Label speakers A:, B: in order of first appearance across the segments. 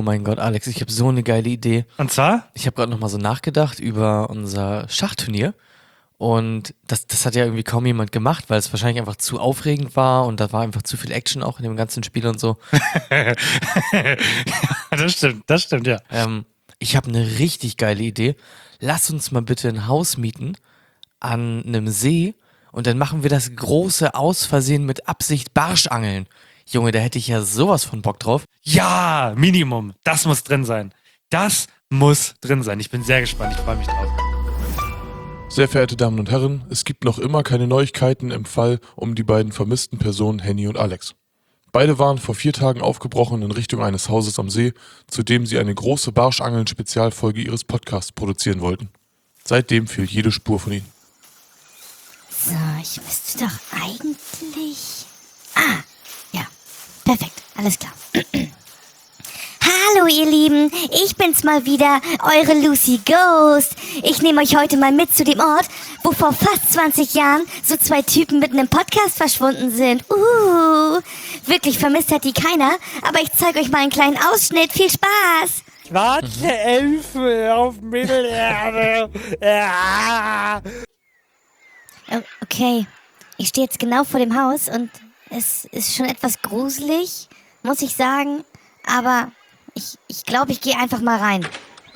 A: mein Gott, Alex, ich habe so eine geile Idee.
B: Und zwar?
A: Ich habe gerade nochmal so nachgedacht über unser Schachturnier. Und das hat ja irgendwie kaum jemand gemacht, weil es wahrscheinlich einfach zu aufregend war und da war einfach zu viel Action auch in dem ganzen Spiel und so.
B: Das stimmt, ja.
A: Ich habe eine richtig geile Idee. Lass uns mal bitte ein Haus mieten an einem See und dann machen wir das große aus Versehen mit Absicht Barschangeln. Junge, da hätte ich ja sowas von Bock drauf.
B: Ja, Minimum. Das muss drin sein. Das muss drin sein. Ich bin sehr gespannt. Ich freue mich drauf.
C: Sehr verehrte Damen und Herren, es gibt noch immer keine Neuigkeiten im Fall um die beiden vermissten Personen Henny und Alex. Beide waren vor 4 Tagen aufgebrochen in Richtung eines Hauses am See, zu dem sie eine große Barschangeln-Spezialfolge ihres Podcasts produzieren wollten. Seitdem fehlt jede Spur von ihnen.
D: So, ich müsste doch eigentlich... Ja, perfekt, alles klar. Hallo ihr Lieben, ich bin's mal wieder, eure Lucy Ghost. Ich nehme euch heute mal mit zu dem Ort, wo vor fast 20 Jahren so 2 Typen mit einem Podcast verschwunden sind. Wirklich vermisst hat die keiner, aber ich zeige euch mal einen kleinen Ausschnitt. Viel Spaß!
B: Schwarze Elfe auf Mittelerde.
D: Okay, ich stehe jetzt genau vor dem Haus und es ist schon etwas gruselig, muss ich sagen, aber... Ich glaube, ich gehe einfach mal rein.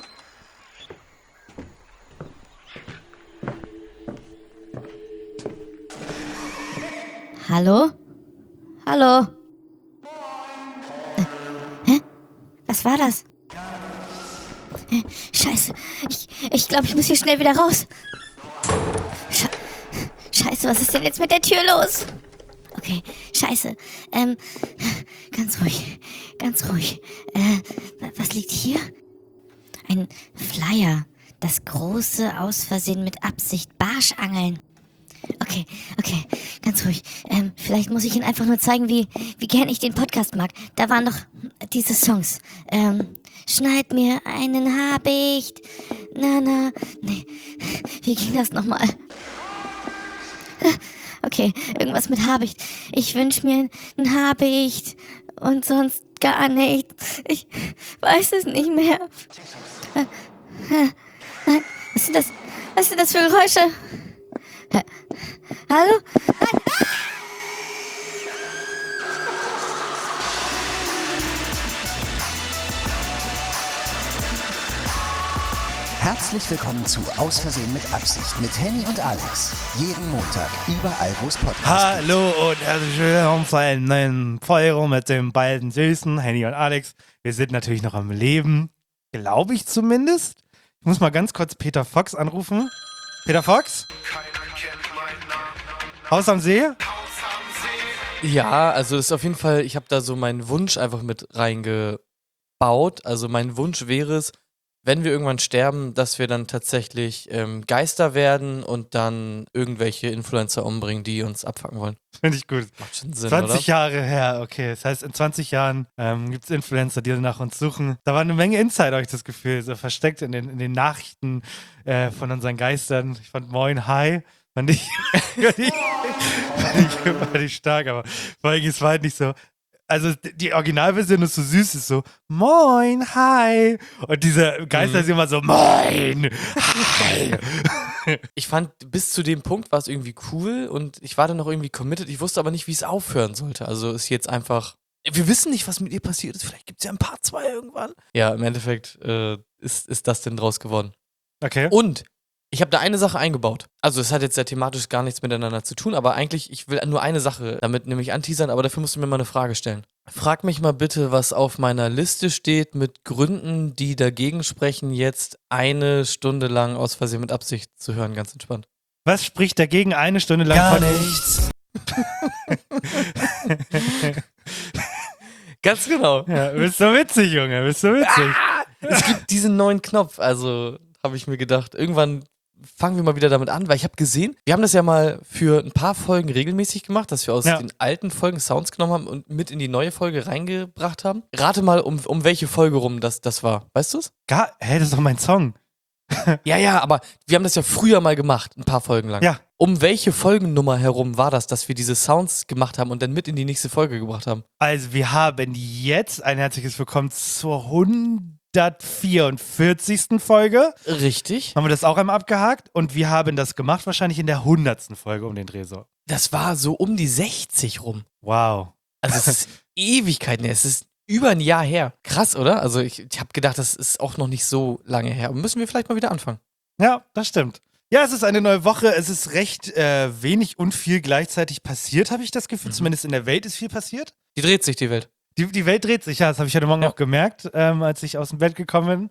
D: Hallo? Hallo? Hä? Was war das? Scheiße. Ich glaube, ich muss hier schnell wieder raus. Scheiße, was ist denn jetzt mit der Tür los? Okay, scheiße. Ganz ruhig, ganz ruhig. Was liegt hier? Ein Flyer. Das große aus Versehen mit Absicht Barschangeln. Okay, ganz ruhig. Vielleicht muss ich Ihnen einfach nur zeigen, wie gern ich den Podcast mag. Da waren doch diese Songs. Schneid mir einen Habicht. Nee. Wie ging das nochmal? Okay, irgendwas mit Habicht. Ich wünsche mir ein Habicht und sonst gar nichts. Ich weiß es nicht mehr. Nein, was sind das für Geräusche? Hallo? Nein.
E: Herzlich willkommen zu Aus Versehen mit Absicht mit Henny und Alex. Jeden Montag, überall wo es Podcasts gibt.
B: Hallo und herzlich willkommen zu einer neuen Folge mit den beiden Süßen, Henny und Alex. Wir sind natürlich noch am Leben, glaube ich zumindest. Ich muss mal ganz kurz Peter Fox anrufen. Peter Fox? Haus am See?
A: Ja, also das ist auf jeden Fall, ich habe da so meinen Wunsch einfach mit reingebaut. Also mein Wunsch wäre es, wenn wir irgendwann sterben, dass wir dann tatsächlich Geister werden und dann irgendwelche Influencer umbringen, die uns abfacken wollen.
B: Finde ich gut.
A: Macht schon Sinn,
B: 20
A: oder?
B: Jahre her, okay. Das heißt, in 20 Jahren gibt es Influencer, die nach uns suchen. Da war eine Menge Insider, habe ich das Gefühl, so versteckt in den Nachrichten von unseren Geistern. Ich fand Moin, Hi, fand ich stark, aber vor allem, es war halt nicht so. Also die Originalversion ist so süß, ist so Moin, Hi. Und diese Geister ist immer so Moin, Hi.
A: Ich fand, bis zu dem Punkt war es irgendwie cool und ich war dann noch irgendwie committed. Ich wusste aber nicht, wie es aufhören sollte. Also ist jetzt einfach, wir wissen nicht, was mit ihr passiert ist. Vielleicht gibt es ja ein Part 2 irgendwann. Ja, im Endeffekt ist das denn draus geworden.
B: Okay.
A: Und ich habe da eine Sache eingebaut. Also es hat jetzt ja thematisch gar nichts miteinander zu tun, aber eigentlich, ich will nur eine Sache damit nämlich anteasern, aber dafür musst du mir mal eine Frage stellen. Frag mich mal bitte, was auf meiner Liste steht mit Gründen, die dagegen sprechen, jetzt 1 Stunde lang aus Versehen mit Absicht zu hören, ganz entspannt.
B: Was spricht dagegen, 1 Stunde lang
E: Gar
B: von
E: nichts.
A: Ganz genau.
B: Ja, bist so witzig, Junge, bist so witzig.
A: Es gibt diesen neuen Knopf, also habe ich mir gedacht, irgendwann fangen wir mal wieder damit an, weil ich habe gesehen, wir haben das ja mal für ein paar Folgen regelmäßig gemacht, dass wir aus den alten Folgen Sounds genommen haben und mit in die neue Folge reingebracht haben. Rate mal, um welche Folge rum das war. Weißt du es?
B: Das ist doch mein Song.
A: Ja, aber wir haben das ja früher mal gemacht, ein paar Folgen lang.
B: Ja.
A: Um welche Folgennummer herum war das, dass wir diese Sounds gemacht haben und dann mit in die nächste Folge gebracht haben?
B: Also wir haben jetzt ein herzliches Willkommen zur 144. Folge.
A: Richtig.
B: Haben wir das auch einmal abgehakt und wir haben das gemacht wahrscheinlich in der 100. Folge um den Dreh so.
A: Das war so um die 60 rum.
B: Wow.
A: Also es ist Ewigkeiten her. Es ist über ein Jahr her. Krass, oder? Also ich habe gedacht, das ist auch noch nicht so lange her. Müssen wir vielleicht mal wieder anfangen.
B: Ja, das stimmt. Ja, es ist eine neue Woche. Es ist recht wenig und viel gleichzeitig passiert, habe ich das Gefühl. Zumindest in der Welt ist viel passiert.
A: Die dreht sich, die Welt.
B: Die Welt dreht sich, ja. Das habe ich heute Morgen auch gemerkt, als ich aus dem Bett gekommen bin.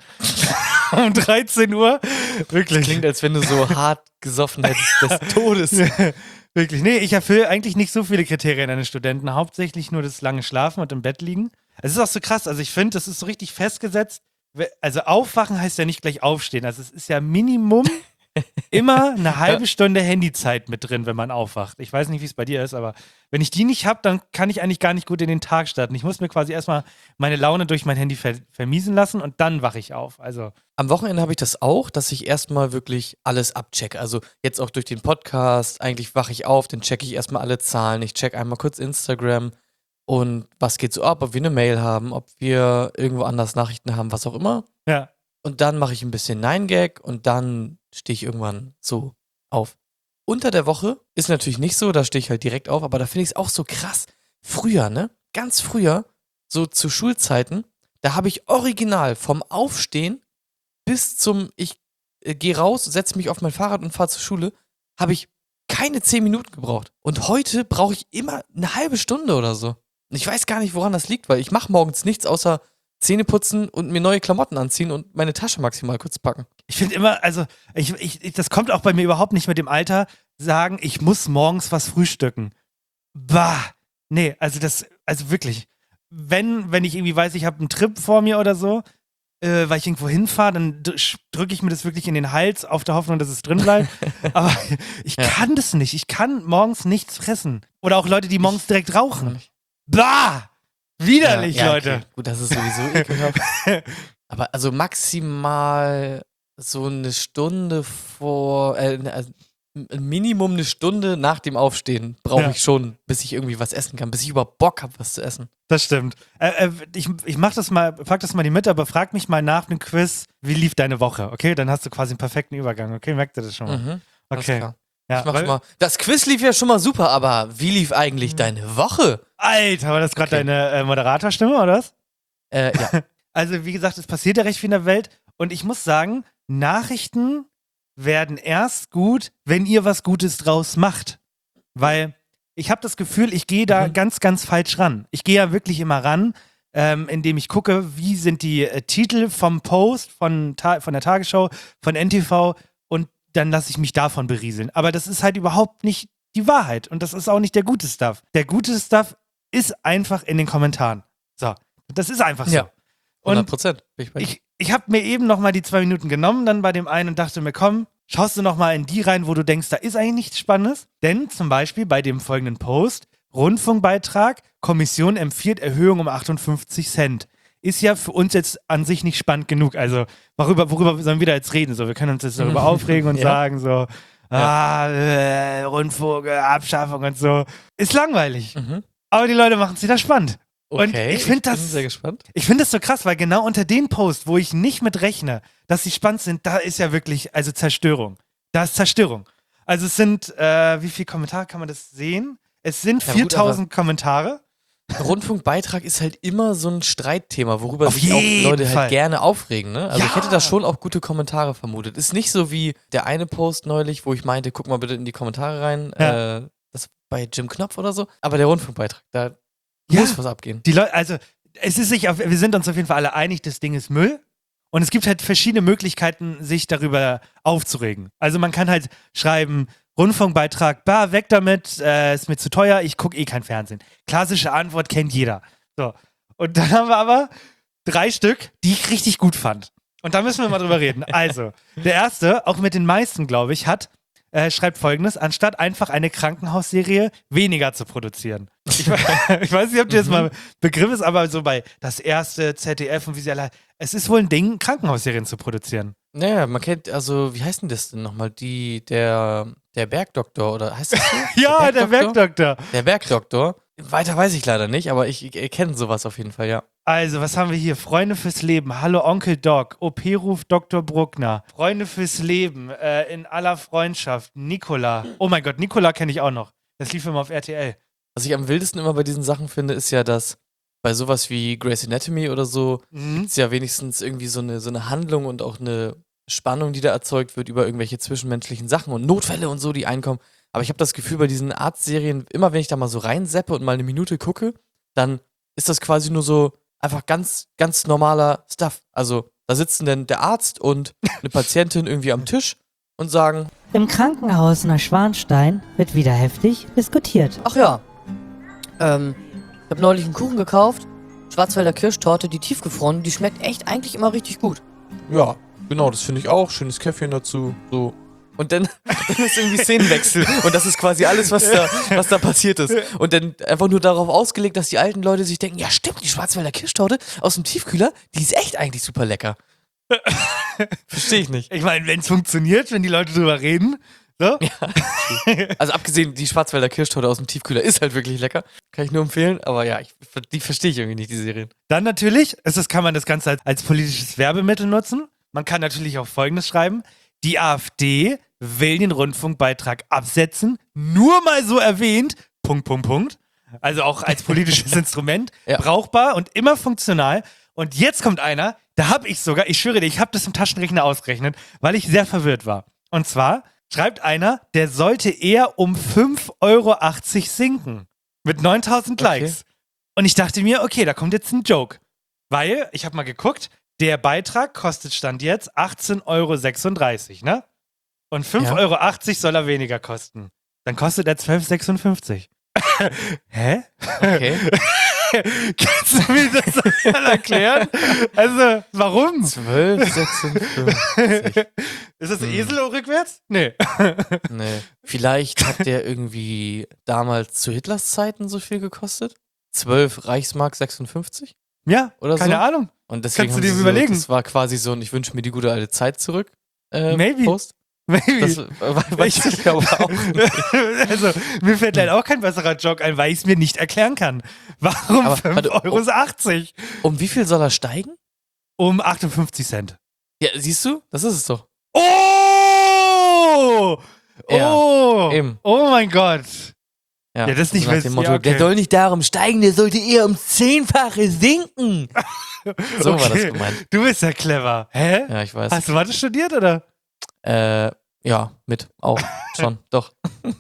B: Um 13 Uhr. Wirklich.
A: Klingt, als wenn du so hart gesoffen hättest des Todes.
B: Wirklich. Nee, ich erfülle eigentlich nicht so viele Kriterien eines Studenten. Hauptsächlich nur das lange Schlafen und im Bett liegen. Es ist auch so krass. Also ich finde, das ist so richtig festgesetzt. Also aufwachen heißt ja nicht gleich aufstehen. Also es ist ja Minimum immer eine halbe Stunde Handyzeit mit drin, wenn man aufwacht. Ich weiß nicht, wie es bei dir ist, aber wenn ich die nicht habe, dann kann ich eigentlich gar nicht gut in den Tag starten. Ich muss mir quasi erstmal meine Laune durch mein Handy vermiesen lassen und dann wache ich auf. Also
A: Am Wochenende habe ich das auch, dass ich erstmal wirklich alles abchecke. Also jetzt auch durch den Podcast, eigentlich wache ich auf, dann checke ich erstmal alle Zahlen. Ich check einmal kurz Instagram und was geht so ab, ob wir eine Mail haben, ob wir irgendwo anders Nachrichten haben, was auch immer.
B: ja.
A: Und dann mache ich ein bisschen 9gag und dann stehe ich irgendwann so auf. Unter der Woche ist natürlich nicht so, da stehe ich halt direkt auf, aber da finde ich es auch so krass. Früher, ne? Ganz früher, so zu Schulzeiten, da habe ich original vom Aufstehen bis zum ich gehe raus, setze mich auf mein Fahrrad und fahre zur Schule, habe ich keine 10 Minuten gebraucht. Und heute brauche ich immer eine halbe Stunde oder so. Und ich weiß gar nicht, woran das liegt, weil ich mache morgens nichts außer Zähne putzen und mir neue Klamotten anziehen und meine Tasche maximal kurz packen.
B: Ich finde immer, also das kommt auch bei mir überhaupt nicht mit dem Alter, sagen, ich muss morgens was frühstücken. Bah, nee, also wirklich. Wenn ich irgendwie weiß, ich habe einen Trip vor mir oder so, weil ich irgendwo hinfahre, dann drücke ich mir das wirklich in den Hals, auf der Hoffnung, dass es drin bleibt. Aber ich kann das nicht. Ich kann morgens nichts fressen. Oder auch Leute, die morgens direkt rauchen. Bah! Widerlich, Leute.
A: Okay. Gut, das ist sowieso ekelhaft. Aber also maximal so eine Stunde vor, Minimum eine Stunde nach dem Aufstehen brauche ich schon, bis ich irgendwie was essen kann, bis ich überhaupt Bock habe, was zu essen.
B: Das stimmt. Ich mach das mal, pack das mal in die Mitte, aber frag mich mal nach dem Quiz, wie lief deine Woche, okay? Dann hast du quasi einen perfekten Übergang, okay? Merkt ihr das schon mal?
A: Mhm, alles
B: Okay.
A: klar.
B: Ja,
A: Ich mach's mal. Das Quiz lief ja schon mal super, aber wie lief eigentlich deine Woche?
B: Alter, war das gerade
A: Okay.
B: deine Moderatorstimme, oder was?
A: Ja.
B: Also, wie gesagt, es passiert ja recht viel in der Welt. Und ich muss sagen, Nachrichten werden erst gut, wenn ihr was Gutes draus macht. Weil ich habe das Gefühl, ich gehe da ganz, ganz falsch ran. Ich gehe ja wirklich immer ran, indem ich gucke, wie sind die Titel vom Post, von der Tagesschau, von NTV und dann lasse ich mich davon berieseln. Aber das ist halt überhaupt nicht die Wahrheit. Und das ist auch nicht der gute Stuff. Der gute Stuff ist einfach in den Kommentaren. So, das ist einfach so.
A: Ja. 100%. Bin ich bei dir.
B: Ich habe mir eben noch mal die 2 Minuten genommen, dann bei dem einen und dachte mir, komm, schaust du noch mal in die rein, wo du denkst, da ist eigentlich nichts Spannendes. Denn zum Beispiel bei dem folgenden Post, Rundfunkbeitrag, Kommission empfiehlt Erhöhung um 58 Cent. Ist ja für uns jetzt an sich nicht spannend genug. Also worüber sollen wir da jetzt reden? So, wir können uns jetzt darüber aufregen und
A: Ja.
B: sagen so, Rundfunk, Abschaffung und so. Ist langweilig.
A: Mhm.
B: Aber die Leute machen es wieder spannend. Und
A: Okay,
B: ich finde
A: bin
B: das,
A: sehr gespannt.
B: ich finde das so krass, weil genau unter den Posts, wo ich nicht mit rechne, dass sie spannend sind, da ist ja wirklich, also Zerstörung. Da ist Zerstörung. Also es sind, wie viele Kommentare kann man das sehen? Es sind
A: Ja, gut,
B: 4000 Kommentare.
A: Rundfunkbeitrag ist halt immer so ein Streitthema, worüber
B: Auf
A: sich auch
B: jeden
A: Leute
B: Fall.
A: halt gerne aufregen, ne? Also
B: Ja.
A: ich hätte da schon auch gute Kommentare vermutet. Ist nicht so wie der eine Post neulich, wo ich meinte, guck mal bitte in die Kommentare rein,
B: Ja.
A: das bei Jim Knopf oder so. Aber der Rundfunkbeitrag, da
B: Ja.
A: muss was abgehen.
B: Die Leute, also wir sind uns auf jeden Fall alle einig, das Ding ist Müll. Und es gibt halt verschiedene Möglichkeiten, sich darüber aufzuregen. Also man kann halt schreiben, Rundfunkbeitrag, bah, weg damit, ist mir zu teuer, ich gucke eh kein Fernsehen. Klassische Antwort kennt jeder. So. Und dann haben wir aber 3 Stück, die ich richtig gut fand. Und da müssen wir mal drüber reden. Also, der erste, auch mit den meisten, glaube ich, schreibt Folgendes: Anstatt einfach eine Krankenhausserie weniger zu produzieren. Ich weiß nicht, ob dir das mal Begriff ist, aber so bei das erste ZDF und wie sie alle. Es ist wohl ein Ding, Krankenhausserien zu produzieren.
A: Naja, man kennt, also, wie heißt denn das denn nochmal? Der Der Bergdoktor, oder heißt das so?
B: Ja, der Bergdoktor.
A: Der Bergdoktor. Weiter weiß ich leider nicht, aber ich kenne sowas auf jeden Fall, ja.
B: Also, was haben wir hier? Freunde fürs Leben. Hallo Onkel Doc. OP-Ruf Dr. Bruckner. Freunde fürs Leben. In aller Freundschaft. Nikola. Oh mein Gott, Nikola kenne ich auch noch. Das lief immer auf RTL.
A: Was ich am wildesten immer bei diesen Sachen finde, ist ja, dass bei sowas wie Grey's Anatomy oder so gibt's ja wenigstens irgendwie so eine Handlung und auch eine Spannung, die da erzeugt wird über irgendwelche zwischenmenschlichen Sachen und Notfälle und so, die einkommen. Aber ich habe das Gefühl, bei diesen Arztserien, immer wenn ich da mal so reinseppe und mal eine Minute gucke, dann ist das quasi nur so einfach ganz, ganz normaler Stuff. Also da sitzen dann der Arzt und eine Patientin irgendwie am Tisch und sagen,
F: Im Krankenhaus Neuschwanstein wird wieder heftig diskutiert.
G: Ach ja. Ich habe neulich einen Kuchen gekauft. Schwarzwälder Kirschtorte, die tiefgefroren. Die schmeckt echt eigentlich immer richtig gut.
C: Ja, genau, das finde ich auch. Schönes Käffchen dazu. So.
A: und dann ist irgendwie Szenenwechsel und das ist quasi alles, was da passiert ist. Und dann einfach nur darauf ausgelegt, dass die alten Leute sich denken, ja stimmt, die Schwarzwälder Kirschtorte aus dem Tiefkühler, die ist echt eigentlich super lecker. Verstehe ich nicht.
B: Ich meine, wenn es funktioniert, wenn die Leute drüber reden, so.
A: Also abgesehen, die Schwarzwälder Kirschtorte aus dem Tiefkühler ist halt wirklich lecker. Kann ich nur empfehlen, aber ja, die verstehe ich irgendwie nicht, die Serien.
B: Dann natürlich, kann man das Ganze als politisches Werbemittel nutzen. Man kann natürlich auch Folgendes schreiben. Die AfD will den Rundfunkbeitrag absetzen, nur mal so erwähnt, ... Also auch als politisches Instrument,
A: Ja.
B: brauchbar und immer funktional. Und jetzt kommt einer, da habe ich sogar, ich schwöre dir, ich habe das im Taschenrechner ausgerechnet, weil ich sehr verwirrt war. Und zwar schreibt einer, der sollte eher um 5,80 Euro sinken. Mit 9000 Likes. Und ich dachte mir, okay, da kommt jetzt ein Joke. Weil, ich habe mal geguckt, der Beitrag kostet Stand jetzt 18,36 Euro, ne? Und 5,80 Euro soll er weniger kosten. Dann kostet er 12,56 Euro. Hä?
A: Okay.
B: Kannst du mir das mal erklären? Also, warum?
A: 12,56.
B: Ist das Esel rückwärts? Nee.
A: Nee. Vielleicht hat der irgendwie damals zu Hitlers Zeiten so viel gekostet? 12 Reichsmark 56?
B: Ja,
A: Oder
B: keine
A: so?
B: Ahnung.
A: Und deswegen
B: Kannst du
A: haben
B: dir
A: sie
B: überlegen.
A: Das war quasi so ein, ich wünsche mir die gute alte Zeit zurück.
B: Maybe.
A: Post.
B: Maybe.
A: Das weiß ich aber auch nicht.
B: Also, mir fällt leider auch kein besserer Joke ein, weil ich es mir nicht erklären kann. Warum
A: Aber,
B: 5,80 Euro?
A: Um wie viel soll er steigen?
B: Um 58 Cent.
A: Ja, siehst du? Das ist es doch.
B: Oh!
A: Ja,
B: Oh!
A: eben.
B: Oh mein Gott. Ja, das ist nicht
A: nach
B: witzig.
A: dem Motto,
B: Ja, okay.
A: der soll nicht darum steigen, der sollte eher um 10-fache sinken. So war das
B: Okay.
A: gemeint.
B: Du bist ja clever. Hä?
A: Ja, ich weiß.
B: Hast du Mathe studiert, oder?
A: Ja, mit. Auch. Schon. Doch.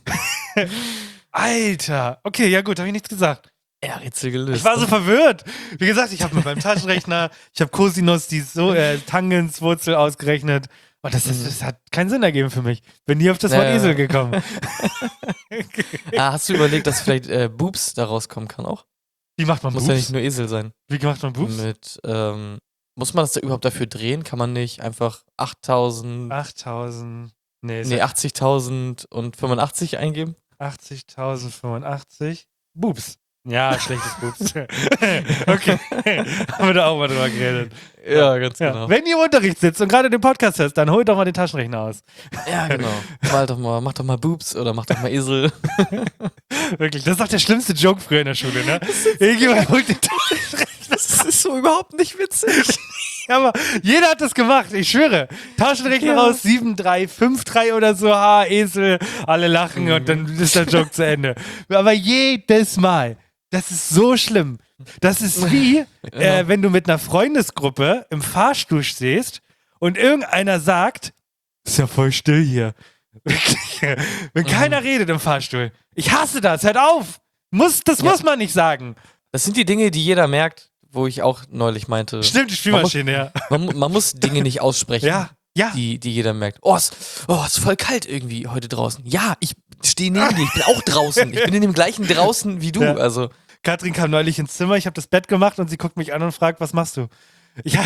B: Alter. Okay, ja gut, habe ich nichts gesagt.
A: Ja, Rätsel gelöst.
B: Ich war so verwirrt. Wie gesagt, ich habe mit meinem Taschenrechner, ich habe Cosinus, Tangenswurzel ausgerechnet. Und das hat keinen Sinn ergeben für mich. Bin nie auf das Wort
A: Ja.
B: Esel gekommen.
A: Hast du überlegt, dass vielleicht Boobs da rauskommen kann auch?
B: Wie macht man
A: Muss ja
B: Boobs?
A: nicht nur Esel sein.
B: Wie macht man Boobs?
A: Mit, muss man das da überhaupt dafür drehen? Kann man nicht einfach 8.000,
B: 8.000. Nee,
A: nee, 80.000 und 85 eingeben?
B: 80.085. Boobs. Ja, schlechtes Boobs. Okay. Haben wir da auch mal drüber geredet.
A: Ja, ganz
B: Ja.
A: genau.
B: Wenn ihr im Unterricht sitzt und gerade den Podcast hört, dann holt doch mal den Taschenrechner aus.
A: Ja, genau. Mach doch mal Boobs oder mach doch mal Esel.
B: Wirklich, das ist doch der schlimmste Joke früher in der Schule, ne? Irgendjemand holt den Taschenrechner.
A: Das ist so überhaupt nicht witzig.
B: Aber jeder hat das gemacht, ich schwöre. Taschenrechner
A: Ja.
B: raus, 7,353 oder so, Esel, alle lachen und dann ist der Joke zu Ende. Aber jedes Mal, das ist so schlimm. Das ist wie, wenn du mit einer Freundesgruppe im Fahrstuhl stehst und irgendeiner sagt, ist ja voll still hier. Wirklich. Wenn keiner redet im Fahrstuhl. Ich hasse das, hört auf. Muss man nicht sagen.
A: Das sind die Dinge, die jeder merkt, wo ich auch neulich meinte.
B: Stimmt, die Spülmaschine, ja.
A: Man muss Dinge nicht aussprechen,
B: Ja, ja.
A: die jeder merkt. Oh, ist voll kalt irgendwie heute draußen. Ja, ich stehe neben dir, ich bin auch draußen. Ich bin in dem gleichen draußen wie du.
B: Ja.
A: Also,
B: Katrin kam neulich ins Zimmer, ich habe das Bett gemacht und sie guckt mich an und fragt, was machst du? Ja.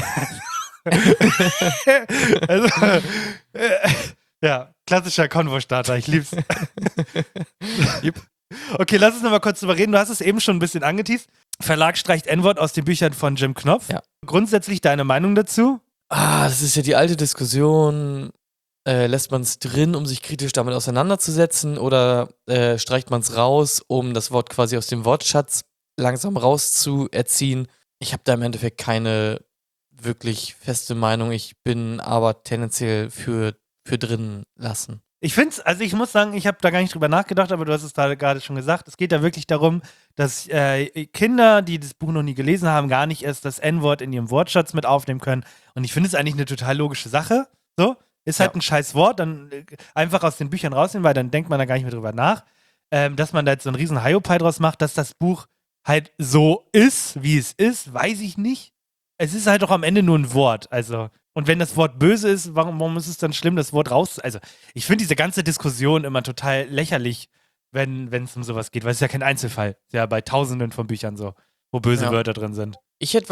B: Also, ja, klassischer Konvo-Starter, ich lieb's.
A: Jupp.
B: Okay, lass uns noch mal kurz drüber reden. Du hast es eben schon ein bisschen angeteased. Verlag streicht N-Wort aus den Büchern von Jim Knopf.
A: Ja.
B: Grundsätzlich deine Meinung dazu?
A: das ist ja die alte Diskussion. lässt man es drin, um sich kritisch damit auseinanderzusetzen, oder streicht man es raus, um das Wort quasi aus dem Wortschatz langsam rauszuerziehen? Ich habe da im Endeffekt keine wirklich feste Meinung. Ich bin aber tendenziell für drin lassen.
B: Ich muss sagen, ich habe da gar nicht drüber nachgedacht, aber du hast es da gerade schon gesagt. Es geht ja wirklich darum, dass Kinder, die das Buch noch nie gelesen haben, gar nicht erst das N-Wort in ihrem Wortschatz mit aufnehmen können. Und ich finde es eigentlich eine total logische Sache. So, ist halt ein scheiß Wort, dann einfach aus den Büchern rausnehmen, weil dann denkt man da gar nicht mehr drüber nach. Dass man da jetzt so einen riesen Hiopai draus macht, dass das Buch halt so ist, wie es ist, weiß ich nicht. Es ist halt doch am Ende nur ein Wort, also. Und wenn das Wort böse ist, warum ist es dann schlimm, das Wort raus? Also, ich finde diese ganze Diskussion immer total lächerlich, wenn es um sowas geht, weil es ist ja kein Einzelfall. Es ist ja bei Tausenden von Büchern so, wo böse Wörter drin sind.
A: Ich hätte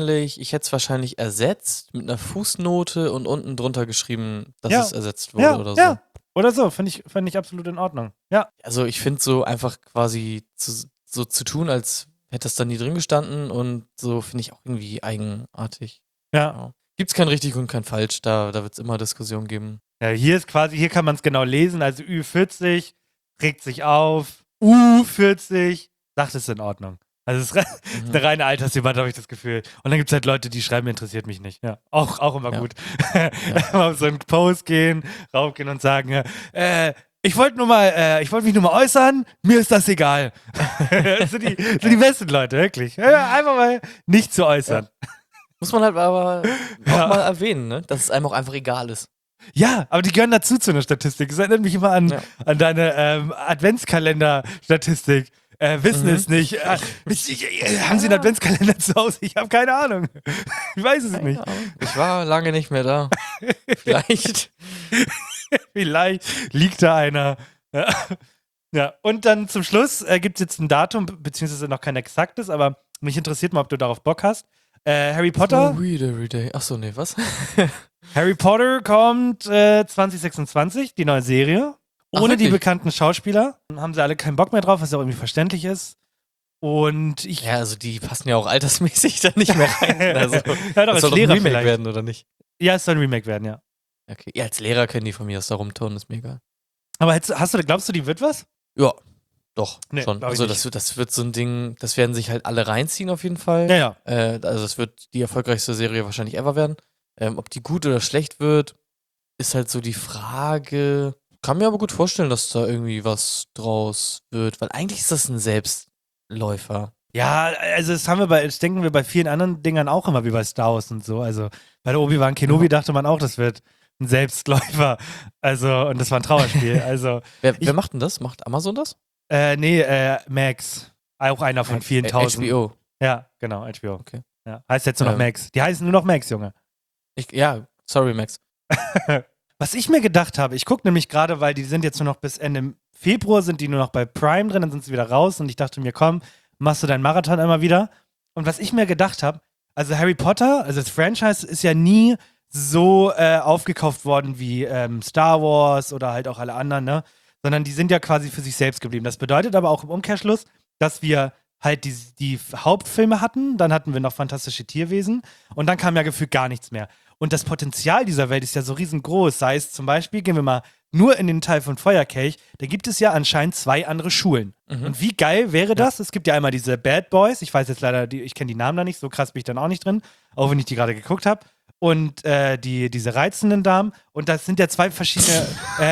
A: es wahrscheinlich ersetzt mit einer Fußnote und unten drunter geschrieben, dass es ersetzt wurde oder so.
B: Ja, oder so, finde ich absolut in Ordnung. Ja.
A: Also ich finde so einfach quasi so zu tun, als hätte es da nie drin gestanden, und so finde ich auch irgendwie eigenartig.
B: Ja.
A: Gibt's kein richtig und kein falsch, da wird es immer Diskussionen geben.
B: Ja, hier kann man es genau lesen, also Ü40 regt sich auf, U40 sagt, es ist in Ordnung. Also es ist eine reine Altersdebatte, habe ich das Gefühl. Und dann gibt es halt Leute, die schreiben, interessiert mich nicht. Ja, auch immer gut. Mal auf so einen Post gehen, raufgehen und sagen, ich wollte mich nur mal äußern, mir ist das egal. Das sind die besten Leute, wirklich. Einfach mal nicht zu äußern.
A: Muss man halt aber auch mal erwähnen, ne? Dass es einem auch einfach egal ist.
B: Ja, aber die gehören dazu zu einer Statistik. Das erinnert mich immer an deine Adventskalender-Statistik. Wissen es nicht. Haben Sie einen Adventskalender zu Hause? Ich habe keine Ahnung. Ich weiß es nicht.
A: Ich war lange nicht mehr da. Vielleicht.
B: Vielleicht liegt da einer. Ja, und dann zum Schluss gibt es jetzt ein Datum, beziehungsweise noch kein exaktes, aber mich interessiert mal, ob du darauf Bock hast. Harry Potter.
A: Read every day. Achso, nee, was?
B: Harry Potter kommt 2026, die neue Serie. Ohne die bekannten Schauspieler. Haben sie alle keinen Bock mehr drauf, was ja auch irgendwie verständlich ist. Und
A: ja, also die passen ja auch altersmäßig da nicht mehr rein. Also,
B: ja, doch,
A: das soll
B: als Lehrer
A: ein Remake
B: vielleicht
A: werden, oder nicht?
B: Ja, es soll ein Remake werden, ja.
A: Okay, ja, als Lehrer können die von mir aus da rumturnen, ist mir egal.
B: Aber glaubst du, die wird was?
A: Ja, doch,
B: Nee,
A: schon. Also das wird so ein Ding, das werden sich halt alle reinziehen auf jeden Fall.
B: Ja.
A: Also das wird die erfolgreichste Serie wahrscheinlich ever werden. Ob die gut oder schlecht wird, ist halt so die Frage. Kann mir aber gut vorstellen, dass da irgendwie was draus wird, weil eigentlich ist das ein Selbstläufer.
B: Ja, also das denken wir bei vielen anderen Dingern auch immer, wie bei Star Wars und so. Also bei der Obi-Wan Kenobi dachte man auch, das wird ein Selbstläufer. Also, und das war ein Trauerspiel. Also,
A: wer macht denn das? Macht Amazon das?
B: Max. Auch einer von vielen tausend.
A: HBO.
B: Ja, genau, HBO.
A: Okay.
B: Ja, heißt jetzt nur noch Max. Die heißen nur noch Max, Junge.
A: Sorry, Max.
B: Was ich mir gedacht habe, ich gucke nämlich gerade, weil die sind jetzt nur noch bis Ende Februar, sind die nur noch bei Prime drin, dann sind sie wieder raus und ich dachte mir, komm, machst du deinen Marathon immer wieder. Und was ich mir gedacht habe, also Harry Potter, also das Franchise ist ja nie so aufgekauft worden wie Star Wars oder halt auch alle anderen, ne? Sondern die sind ja quasi für sich selbst geblieben. Das bedeutet aber auch im Umkehrschluss, dass wir halt die Hauptfilme hatten, dann hatten wir noch Fantastische Tierwesen und dann kam ja gefühlt gar nichts mehr. Und das Potenzial dieser Welt ist ja so riesengroß. Sei es zum Beispiel, gehen wir mal nur in den Teil von Feuerkelch, da gibt es ja anscheinend 2 andere Schulen. Und wie geil wäre das? Es gibt ja einmal diese Bad Boys, ich weiß jetzt leider, ich kenne die Namen da nicht, so krass bin ich dann auch nicht drin, auch wenn ich die gerade geguckt habe. Und diese reizenden Damen. Und das sind ja 2 verschiedene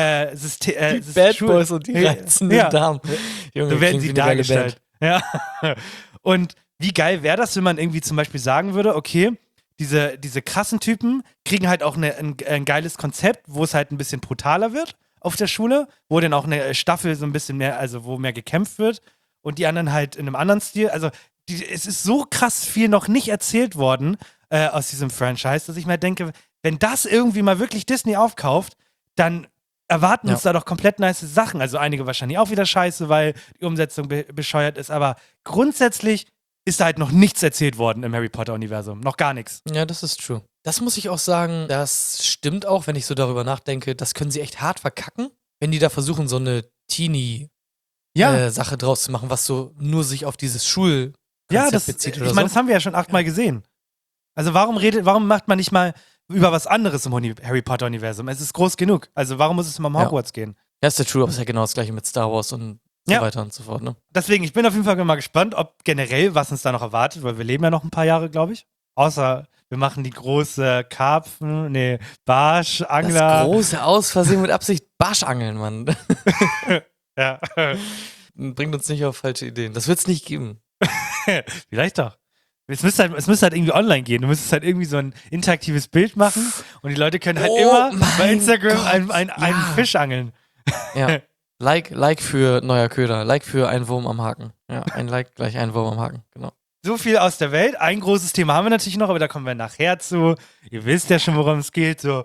A: die Bad Boys und die reizenden Damen. Junge,
B: so werden sie dargestellt. Ja. Und wie geil wäre das, wenn man irgendwie zum Beispiel sagen würde, okay, diese krassen Typen kriegen halt auch ein geiles Konzept, wo es halt ein bisschen brutaler wird auf der Schule, wo dann auch eine Staffel so ein bisschen mehr, also wo mehr gekämpft wird und die anderen halt in einem anderen Stil. Also es ist so krass viel noch nicht erzählt worden aus diesem Franchise, dass ich mir denke, wenn das irgendwie mal wirklich Disney aufkauft, dann erwarten uns da doch komplett nice Sachen. Also einige wahrscheinlich auch wieder scheiße, weil die Umsetzung bescheuert ist, aber grundsätzlich ist da halt noch nichts erzählt worden im Harry Potter-Universum. Noch gar nichts.
A: Ja, das ist true. Das muss ich auch sagen, das stimmt auch, wenn ich so darüber nachdenke. Das können sie echt hart verkacken, wenn die da versuchen, so eine Teenie-Sache draus zu machen, was so nur sich auf dieses Schulkonzept bezieht oder so.
B: Ich meine, das haben wir ja schon 8-mal gesehen. Also warum macht man nicht mal über was anderes im Harry Potter-Universum. Es ist groß genug. Also warum muss es immer um
A: Ja.
B: Hogwarts gehen?
A: Ja, ist ja true, aber ist ja genau das gleiche mit Star Wars und so
B: Ja.
A: weiter und so fort, ne?
B: Deswegen, ich bin auf jeden Fall mal gespannt, ob generell, was uns da noch erwartet, weil wir leben ja noch ein paar Jahre, glaube ich. Außer wir machen die große Barsch,
A: Das
B: Angler.
A: große Aus Versehen mit Absicht Barschangeln, Mann.
B: Ja.
A: Bringt uns nicht auf falsche Ideen. Das wird's nicht geben.
B: Vielleicht doch. Es müsste halt irgendwie online gehen. Du müsstest halt irgendwie so ein interaktives Bild machen und die Leute können halt
A: Oh
B: immer bei
A: mein
B: Instagram
A: Gott,
B: einen
A: ja.
B: Fisch angeln.
A: Ja. Like für neuer Köder. Like für ein Wurm am Haken. Ja, ein Like gleich ein Wurm am Haken. Genau.
B: So viel aus der Welt. Ein großes Thema haben wir natürlich noch, aber da kommen wir nachher zu. Ihr wisst ja schon, worum es geht. So.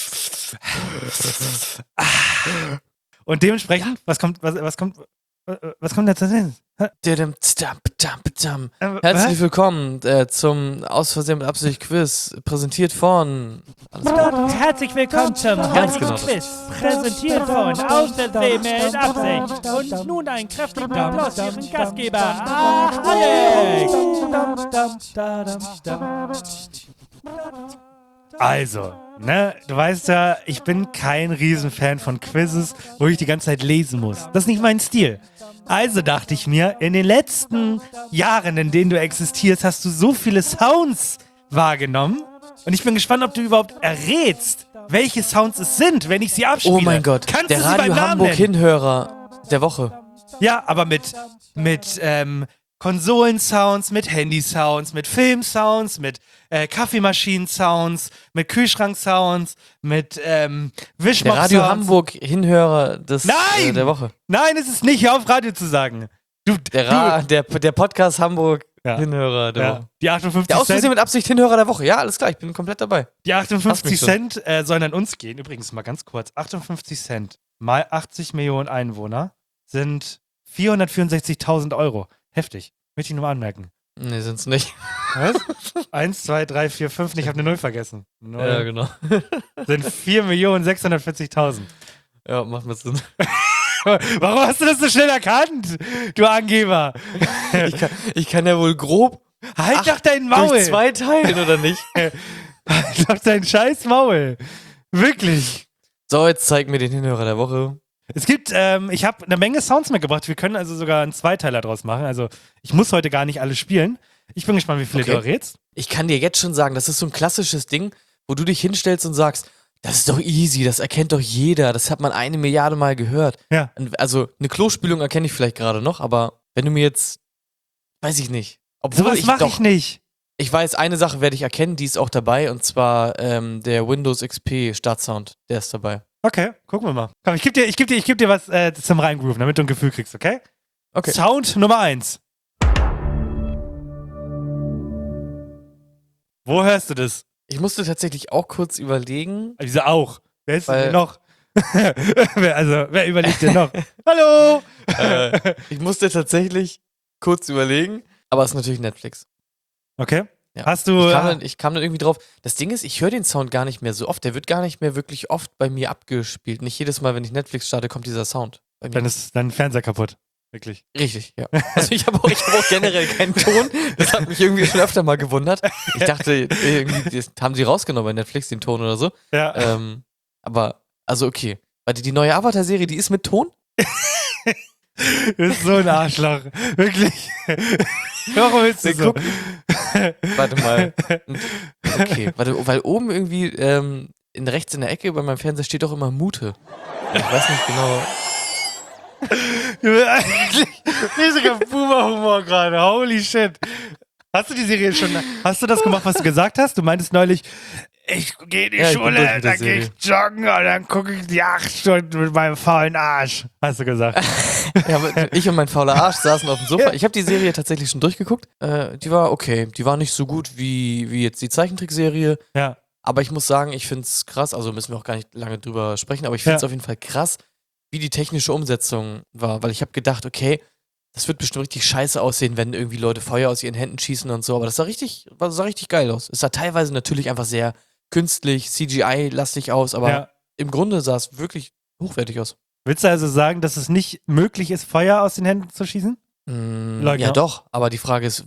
B: Und dementsprechend, was kommt jetzt als nächstes? Herzlich
A: willkommen zum Aus Versehen mit Absicht Quiz, präsentiert von. Alles klar.
H: Herzlich willkommen zum
A: Ganz
H: heutigen
A: genau.
H: Quiz, präsentiert von Aus Versehen mit Absicht. Und nun einen kräftigen Applaus für Ihren Gastgeber, Alex.
B: Also, ne, du weißt ja, ich bin kein Riesenfan von Quizzes, wo ich die ganze Zeit lesen muss. Das ist nicht mein Stil. Also dachte ich mir, in den letzten Jahren, in denen du existierst, hast du so viele Sounds wahrgenommen. Und ich bin gespannt, ob du überhaupt errätst, welche Sounds es sind, wenn ich sie abspiele.
A: Oh mein Gott,
B: Kannst
A: der
B: du sie beim
A: Radio
B: Namen
A: Hamburg
B: nennen?
A: Hinhörer der Woche.
B: Ja, aber mit Konsolen-Sounds, mit Handy-Sounds, mit Film-Sounds, mit Kaffeemaschinen-Sounds, mit Kühlschrank-Sounds, mit
A: Der
B: Wischmopp-Sounds.
A: Radio Hamburg Hinhörer
B: Nein!
A: der Woche.
B: Nein, es ist nicht, hör auf Radio zu sagen.
A: Der Podcast Hamburg
B: Ja.
A: Hinhörer der
B: Ja,
A: Woche.
B: die 58
A: Der Aus Versehen
B: Cent,
A: mit Absicht Hinhörer der Woche. Ja, alles klar, ich bin komplett dabei.
B: die
A: Hast
B: 58
A: mich schon.
B: Cent sollen an uns gehen. Übrigens mal ganz kurz, 58 Cent mal 80 Millionen Einwohner sind 464.000 Euro. Heftig. Möchte ich nur mal anmerken.
A: Nee, sind's nicht.
B: Was? 1, 2, 3, 4, 5. Ich habe eine 0 vergessen. 0
A: Ja, genau.
B: sind 4.640.000.
A: Ja, macht mir Sinn.
B: Warum hast du das so schnell erkannt, du Angeber?
A: Ich kann ja wohl grob
B: Halt doch dein Maul.
A: durch 2 teilen, oder nicht?
B: Halt doch dein scheiß Maul. Wirklich.
A: So, jetzt zeig mir den Hinhörer der Woche.
B: Es gibt, ich habe eine Menge Sounds mitgebracht. Wir können also sogar einen Zweiteiler draus machen. Also ich muss heute gar nicht alle spielen. Ich bin gespannt, wie viele
A: Okay.
B: du errätst.
A: Ich kann dir jetzt schon sagen, das ist so ein klassisches Ding, wo du dich hinstellst und sagst, das ist doch easy, das erkennt doch jeder, das hat man 1 Milliarde Mal gehört.
B: Ja.
A: Also eine Klospülung erkenne ich vielleicht gerade noch, aber wenn du mir jetzt, weiß ich nicht. Obwohl
B: Sowas mache ich nicht.
A: Ich weiß, eine Sache werde ich erkennen, die ist auch dabei, und zwar der Windows XP Startsound, der ist dabei.
B: Okay, gucken wir mal. Komm, ich geb dir was zum Reingrooven, damit du ein Gefühl kriegst, okay?
A: Okay.
B: Sound Nummer 1. Wo hörst du das?
A: Ich musste tatsächlich auch kurz überlegen.
B: Diese auch. Wer ist
A: Weil-
B: denn noch? Wer überlegt denn noch? Hallo!
A: Ich musste tatsächlich kurz überlegen, aber es ist natürlich Netflix.
B: Okay.
A: Ja.
B: Hast du.
A: Ich kam dann irgendwie drauf. Das Ding ist, ich höre den Sound gar nicht mehr so oft. Der wird gar nicht mehr wirklich oft bei mir abgespielt. Nicht jedes Mal, wenn ich Netflix starte, kommt dieser Sound. Bei mir.
B: Dann ist dein Fernseher kaputt. Wirklich.
A: Richtig, ja. Also ich habe auch generell keinen Ton. Das hat mich irgendwie schon öfter mal gewundert. Ich dachte, irgendwie das haben sie rausgenommen bei Netflix, den Ton oder so.
B: Ja.
A: Aber, also okay. Weil die neue Avatar-Serie, die ist mit Ton?
B: Du bist so ein Arschloch. Wirklich. Warum willst du so?
A: Warte mal. Okay, warte, weil oben irgendwie rechts in der Ecke bei meinem Fernseher steht doch immer Mute. Ich weiß nicht genau.
B: Riesiger Boomer-Humor gerade. Holy shit. Hast du die Serie schon. Hast du das gemacht, was du gesagt hast? Du meintest neulich, ich gehe in die
A: Ja, ich bin durch
B: Schule,
A: mit der
B: dann gehe ich
A: Serie.
B: joggen und dann gucke ich die 8 Stunden mit meinem faulen Arsch. Hast du gesagt.
A: Ja, aber ich und mein fauler Arsch saßen auf dem Sofa. Ich habe die Serie tatsächlich schon durchgeguckt. Die war okay. Die war nicht so gut wie jetzt die Zeichentrickserie.
B: Ja.
A: Aber ich muss sagen, ich finde es krass. Also müssen wir auch gar nicht lange drüber sprechen. Aber ich finde es
B: Ja.
A: auf jeden Fall krass, wie die technische Umsetzung war. Weil ich habe gedacht, okay, das wird bestimmt richtig scheiße aussehen, wenn irgendwie Leute Feuer aus ihren Händen schießen und so. Aber das sah richtig geil aus. Es sah teilweise natürlich einfach sehr künstlich, CGI-lastig aus. Aber
B: Ja.
A: im Grunde sah es wirklich hochwertig aus.
B: Willst du also sagen, dass es nicht möglich ist, Feuer aus den Händen zu schießen? Leugner.
A: Ja, doch. Aber die Frage ist, wie es aussieht dann am Ende.
B: Okay. Okay. Gut, kommen wir zum nächsten Sound.
A: Okay.
B: Okay.
A: Herzlich willkommen zum Aus Versehen mit Absicht Quiz, präsentiert von Henny und Alex. Beide waren vor 4 Tagen aufgebrochen in Richtung eines Hauses am See. Aber ich muss sagen, ich finde es krass. Also müssen wir auch gar nicht lange drüber sprechen. Aber ich finde es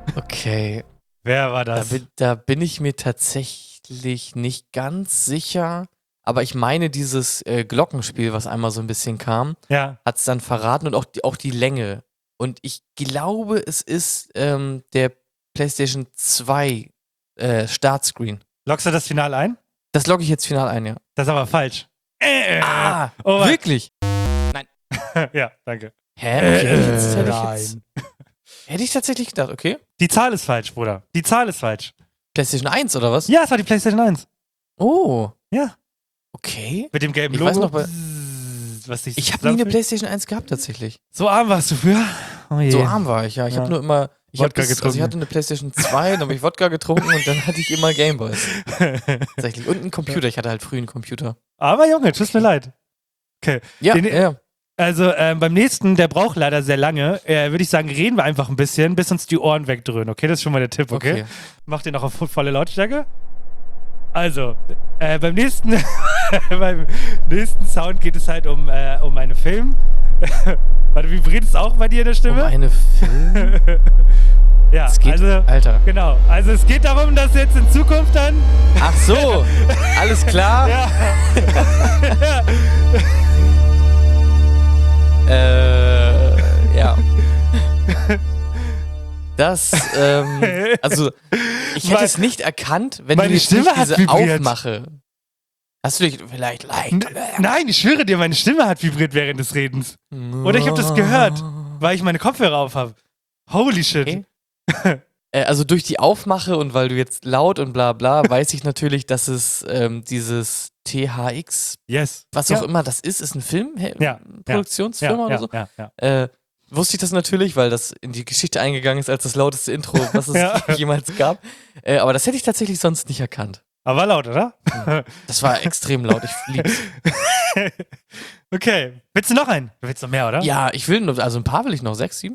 A: Okay.
B: Wer war
A: Da
B: das?
A: bin ich mir tatsächlich nicht ganz sicher. Aber ich meine, dieses Glockenspiel, was einmal so ein bisschen kam,
B: Ja.
A: hat es dann verraten und auch die Länge. Und ich glaube, es ist der PlayStation 2 Startscreen.
B: Loggst du das Finale ein?
A: Das logge ich jetzt final ein, ja.
B: Das ist aber falsch. Oh,
A: Wirklich?
B: ja, danke.
A: Hä? Okay, jetzt
B: Nein.
A: hätte ich tatsächlich gedacht, okay.
B: Die Zahl ist falsch, Bruder. Die Zahl ist falsch.
A: PlayStation 1 oder was?
B: Ja, es war die PlayStation 1.
A: Oh.
B: Ja.
A: Okay.
B: Mit dem gelben
A: Ich
B: Logo.
A: weiß noch,
B: was sich
A: ich habe nie eine
B: zusammenfügt.
A: PlayStation 1 gehabt tatsächlich.
B: So arm warst du früher? Oh je.
A: So arm war ich, ja. Ich
B: Ja.
A: habe nur immer.
B: Wodka
A: Also
B: getrunken.
A: ich hatte eine PlayStation 2, dann habe ich Wodka getrunken und dann hatte ich immer Gameboys. Tatsächlich. Und einen Computer. Ich hatte halt früh einen Computer.
B: Aber Junge, tut mir leid. Okay.
A: Ja,
B: Den-
A: ja.
B: Also beim nächsten, der braucht leider sehr lange, würde ich sagen, reden wir einfach ein bisschen, bis uns die Ohren wegdröhnen, okay? Das ist schon mal der Tipp, okay?
A: Okay.
B: Macht ihr noch auf volle Lautstärke? Also, beim nächsten Sound geht es halt um einen Film. Warte, vibriert es auch bei dir in der
A: Um
B: Stimme?
A: eine Film.
B: Ja,
A: Es geht,
B: also,
A: Alter.
B: genau. Also es geht darum, dass jetzt in Zukunft dann...
A: Ach so. Alles klar.
B: Ja.
A: Ja. Das, also, ich hätte
B: Weil-
A: es nicht erkannt, wenn
B: meine
A: du jetzt
B: Stimme
A: nicht
B: hat
A: diese
B: vibriert.
A: Aufmache. Hast du dich vielleicht
B: Nein, ich schwöre dir, meine Stimme hat vibriert während des Redens. Oder ich habe das gehört, weil ich meine Kopfhörer auf habe. Holy shit.
A: Okay. Also durch die Aufmache und weil du jetzt laut und bla bla, weiß ich natürlich, dass es dieses THX,
B: Yes.
A: was auch immer das ist ein Film,
B: Ja.
A: Produktionsfirma oder so.
B: Ja.
A: Wusste ich das natürlich, weil das in die Geschichte eingegangen ist als das lauteste Intro, was es
B: Ja.
A: jemals gab. Aber das hätte ich tatsächlich sonst nicht erkannt.
B: Aber laut, oder?
A: Das war extrem laut, ich lieb's.
B: Okay. Willst du noch einen? Du willst noch mehr, oder?
A: Ja, ich will, also ein paar will ich noch, 6, 7.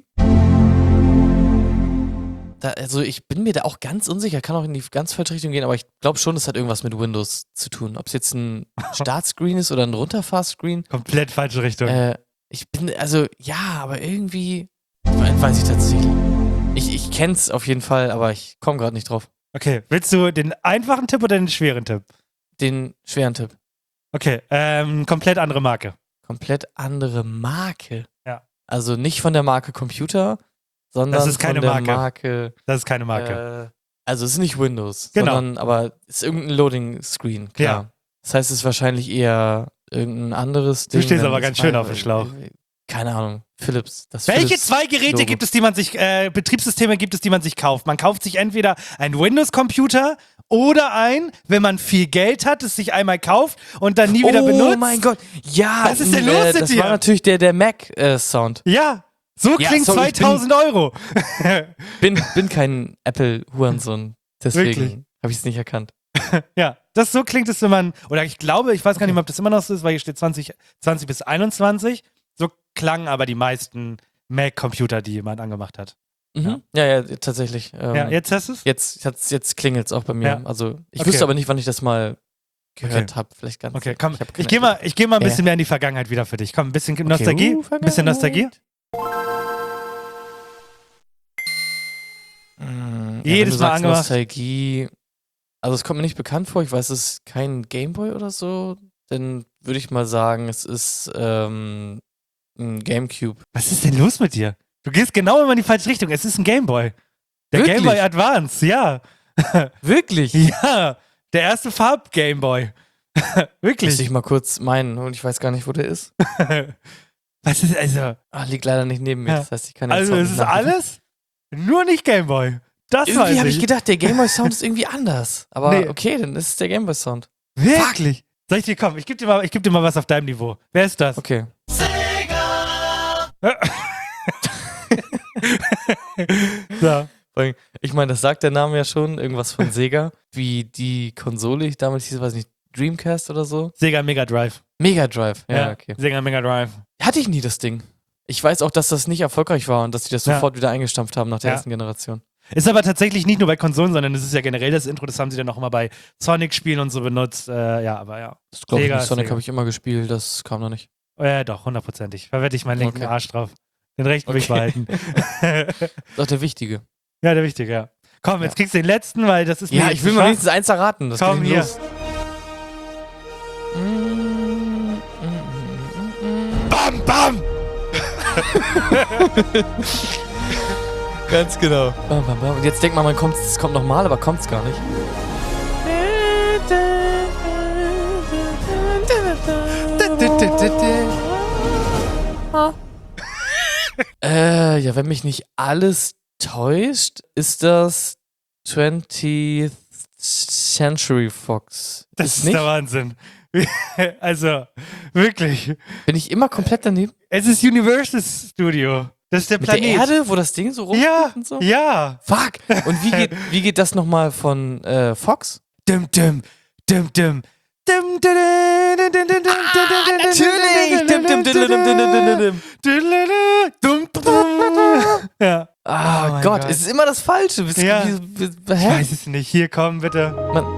A: Also ich bin mir da auch ganz unsicher, kann auch in die ganz falsche Richtung gehen, aber ich glaube schon, es hat irgendwas mit Windows zu tun. Ob es jetzt ein Startscreen ist oder ein Runterfahrscreen.
B: Komplett falsche Richtung.
A: Ich bin, also ja, aber irgendwie weiß ich tatsächlich. Ich kenn's auf jeden Fall, aber ich komme gerade nicht drauf.
B: Okay. Willst du den einfachen Tipp oder den schweren Tipp?
A: Den schweren Tipp.
B: Okay. Komplett andere Marke.
A: Komplett andere Marke.
B: Ja.
A: Also nicht von der Marke Computer, sondern
B: Das ist keine
A: von der
B: Marke.
A: Marke.
B: Das ist keine Marke.
A: Also es ist nicht Windows,
B: Genau.
A: sondern aber es ist irgendein Loading Screen, klar.
B: Ja.
A: Das heißt, es ist wahrscheinlich eher irgendein anderes Ding.
B: Du stehst
A: wenn
B: aber
A: es
B: ganz schön
A: mal-
B: auf dem Schlauch.
A: Keine Ahnung. Philips. Das
B: Welche
A: Philips
B: zwei Geräte
A: Logo.
B: gibt es, die man sich, Betriebssysteme gibt es, die man sich kauft? Man kauft sich entweder einen Windows-Computer oder wenn man viel Geld hat, es sich einmal kauft und dann nie wieder benutzt.
A: Oh mein Gott. Ja.
B: Was ist denn los mit
A: das
B: dir?
A: war natürlich der Mac-Sound.
B: Ja, so
A: Ja,
B: klingt
A: sorry, ich
B: 2000 Euro.
A: bin kein Apple-Hurensohn.
B: Wirklich?
A: Deswegen habe ich es nicht erkannt.
B: Ja, so klingt es, wenn man, oder ich glaube, ich weiß gar nicht mehr, ob das immer noch so ist, weil hier steht 20 bis 21. So klangen aber die meisten Mac-Computer, die jemand angemacht hat.
A: Mhm. Ja, tatsächlich.
B: Ja, jetzt hast du es?
A: Jetzt klingelt es auch bei mir.
B: Ja.
A: Also ich
B: Okay.
A: wüsste aber nicht, wann ich das mal gehört
B: Okay.
A: habe. Vielleicht ganz.
B: Okay, komm,
A: hab
B: ich
A: keine-
B: geh mal ein bisschen mehr in die Vergangenheit wieder für dich. Komm, ein bisschen Nostalgie.
A: Okay.
B: Ein bisschen Nostalgie.
A: Ja,
B: Jedes
A: wenn du
B: Mal
A: sagst
B: angemacht.
A: Nostalgie. Also es kommt mir nicht bekannt vor. Ich weiß, es ist kein Gameboy oder so. Dann würde ich mal sagen, es ist ein Gamecube.
B: Was ist denn los mit dir? Du gehst genau immer in die falsche Richtung. Es ist ein Gameboy. Der
A: Wirklich?
B: Gameboy Advance, ja.
A: Wirklich?
B: Ja, der erste Farb-Gameboy.
A: Müsste
B: Wirklich.
A: ich mal kurz meinen und ich weiß gar nicht, wo der ist.
B: Was ist also?
A: Liegt leider nicht neben mir.
B: Ja.
A: Das heißt, ich kann den
B: Also
A: Sound
B: es
A: nicht
B: ist
A: nachmachen.
B: alles, nur nicht Gameboy. Das
A: Irgendwie
B: weiß
A: habe
B: ich.
A: ich gedacht, der Gameboy-Sound ist irgendwie anders. Aber
B: Nee.
A: okay, dann ist es der Gameboy-Sound.
B: Wirklich? Sag ich dir, komm, ich geb dir mal was auf deinem Niveau. Wer ist das?
A: Okay.
B: So.
A: Ich meine, das sagt der Name ja schon. Irgendwas von Sega. Wie die Konsole, ich damals hieß, weiß nicht, Dreamcast oder so.
B: Sega Mega Drive.
A: Mega Drive. Ja, okay.
B: Sega Mega Drive.
A: Hatte ich nie das Ding. Ich weiß auch, dass das nicht erfolgreich war und dass die das
B: Ja.
A: sofort wieder eingestampft haben nach der
B: Ja.
A: ersten Generation.
B: Ist aber tatsächlich nicht nur bei Konsolen, sondern es ist ja generell das Intro, das haben sie dann auch immer bei Sonic-Spielen und so benutzt. Ja, aber ja.
A: Das glaube ich
B: Sega
A: nicht.
B: ist
A: Sonic
B: Sega.
A: habe ich immer gespielt, das kam noch nicht.
B: Doch, 100%ig. Verwette ich meinen linken
A: Okay.
B: Arsch drauf. Den rechten will ich
A: Okay.
B: behalten.
A: Das ist auch der wichtige.
B: Ja, der wichtige, ja. Komm, jetzt kriegst du den letzten, weil das ist
A: Ja,
B: mir
A: ich will mal wenigstens eins erraten. Das
B: Komm,
A: geht
B: hier.
A: los.
B: Bam, bam!
A: Ganz genau. Bam, bam, bam. Und jetzt denkt man es kommt nochmal, aber kommt es gar nicht. Ja, wenn mich nicht alles täuscht, ist das 20th Century Fox.
B: Das ist
A: nicht?
B: der Wahnsinn. Also, wirklich.
A: Bin ich immer komplett daneben?
B: Es ist Universal Studio. Das ist der
A: Mit
B: Planet.
A: der Erde, wo das Ding so rumfliegt
B: Ja,
A: und so?
B: ja.
A: Fuck! Und wie geht das nochmal von Fox?
B: Dum, dum, dum, dum. Dum, dum, dum, dum, dum, dum,
A: natürlich! Dim, dim, dim, dim, dim, dim.
B: dum. Ja.
A: Ah,
B: Oh mein
A: Gott,
B: Gott.
A: es ist immer das Falsche.
B: Ja. Ich
A: Hä?
B: weiß es nicht. Hier, komm, bitte.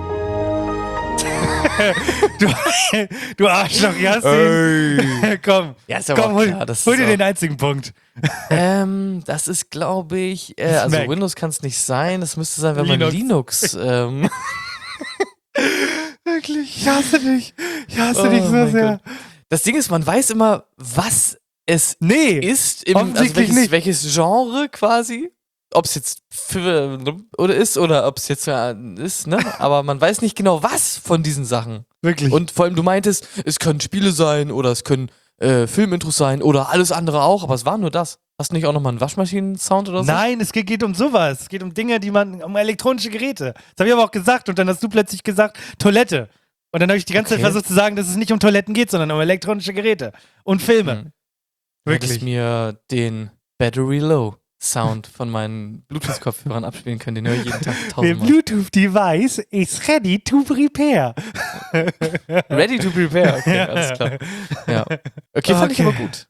B: Du Arschloch, Yasin. Komm,
A: Ja, ist aber
B: komm,
A: auch klar. Das
B: hol
A: ist
B: dir
A: auch-
B: den einzigen Punkt.
A: Das ist, glaube ich, also
B: Mac.
A: Windows kann es nicht sein. Das müsste sein, wenn man Linux.
B: Wirklich, ich hasse dich. Ich hasse dich so
A: mein
B: sehr.
A: Gott. Das Ding ist, man weiß immer, was es
B: Nee.
A: ist, also
B: offensichtlich nicht.
A: welches Genre quasi. Ob es jetzt oder ist oder ob es jetzt ist, ne? Aber man weiß nicht genau, was von diesen Sachen.
B: Wirklich.
A: Und vor allem, du meintest, es können Spiele sein oder es können Filmintros sein oder alles andere auch, aber es war nur das. Hast du nicht auch nochmal einen Waschmaschinen-Sound oder so?
B: Nein, es geht um sowas. Es geht um Dinge, um elektronische Geräte. Das habe ich aber auch gesagt und dann hast du plötzlich gesagt, Toilette. Und dann habe ich die ganze Zeit versucht zu sagen, dass es nicht um Toiletten geht, sondern um elektronische Geräte und Filme.
A: Hättest
B: Wirklich.
A: mir den Battery Low Sound von meinen Bluetooth-Kopfhörern abspielen können, den höre ich jeden Tag
B: The
A: 1000-mal.
B: Bluetooth-Device is ready to prepare.
A: Ready to prepare, okay, alles klar. Ja. Okay, fand ich
B: Okay.
A: aber gut.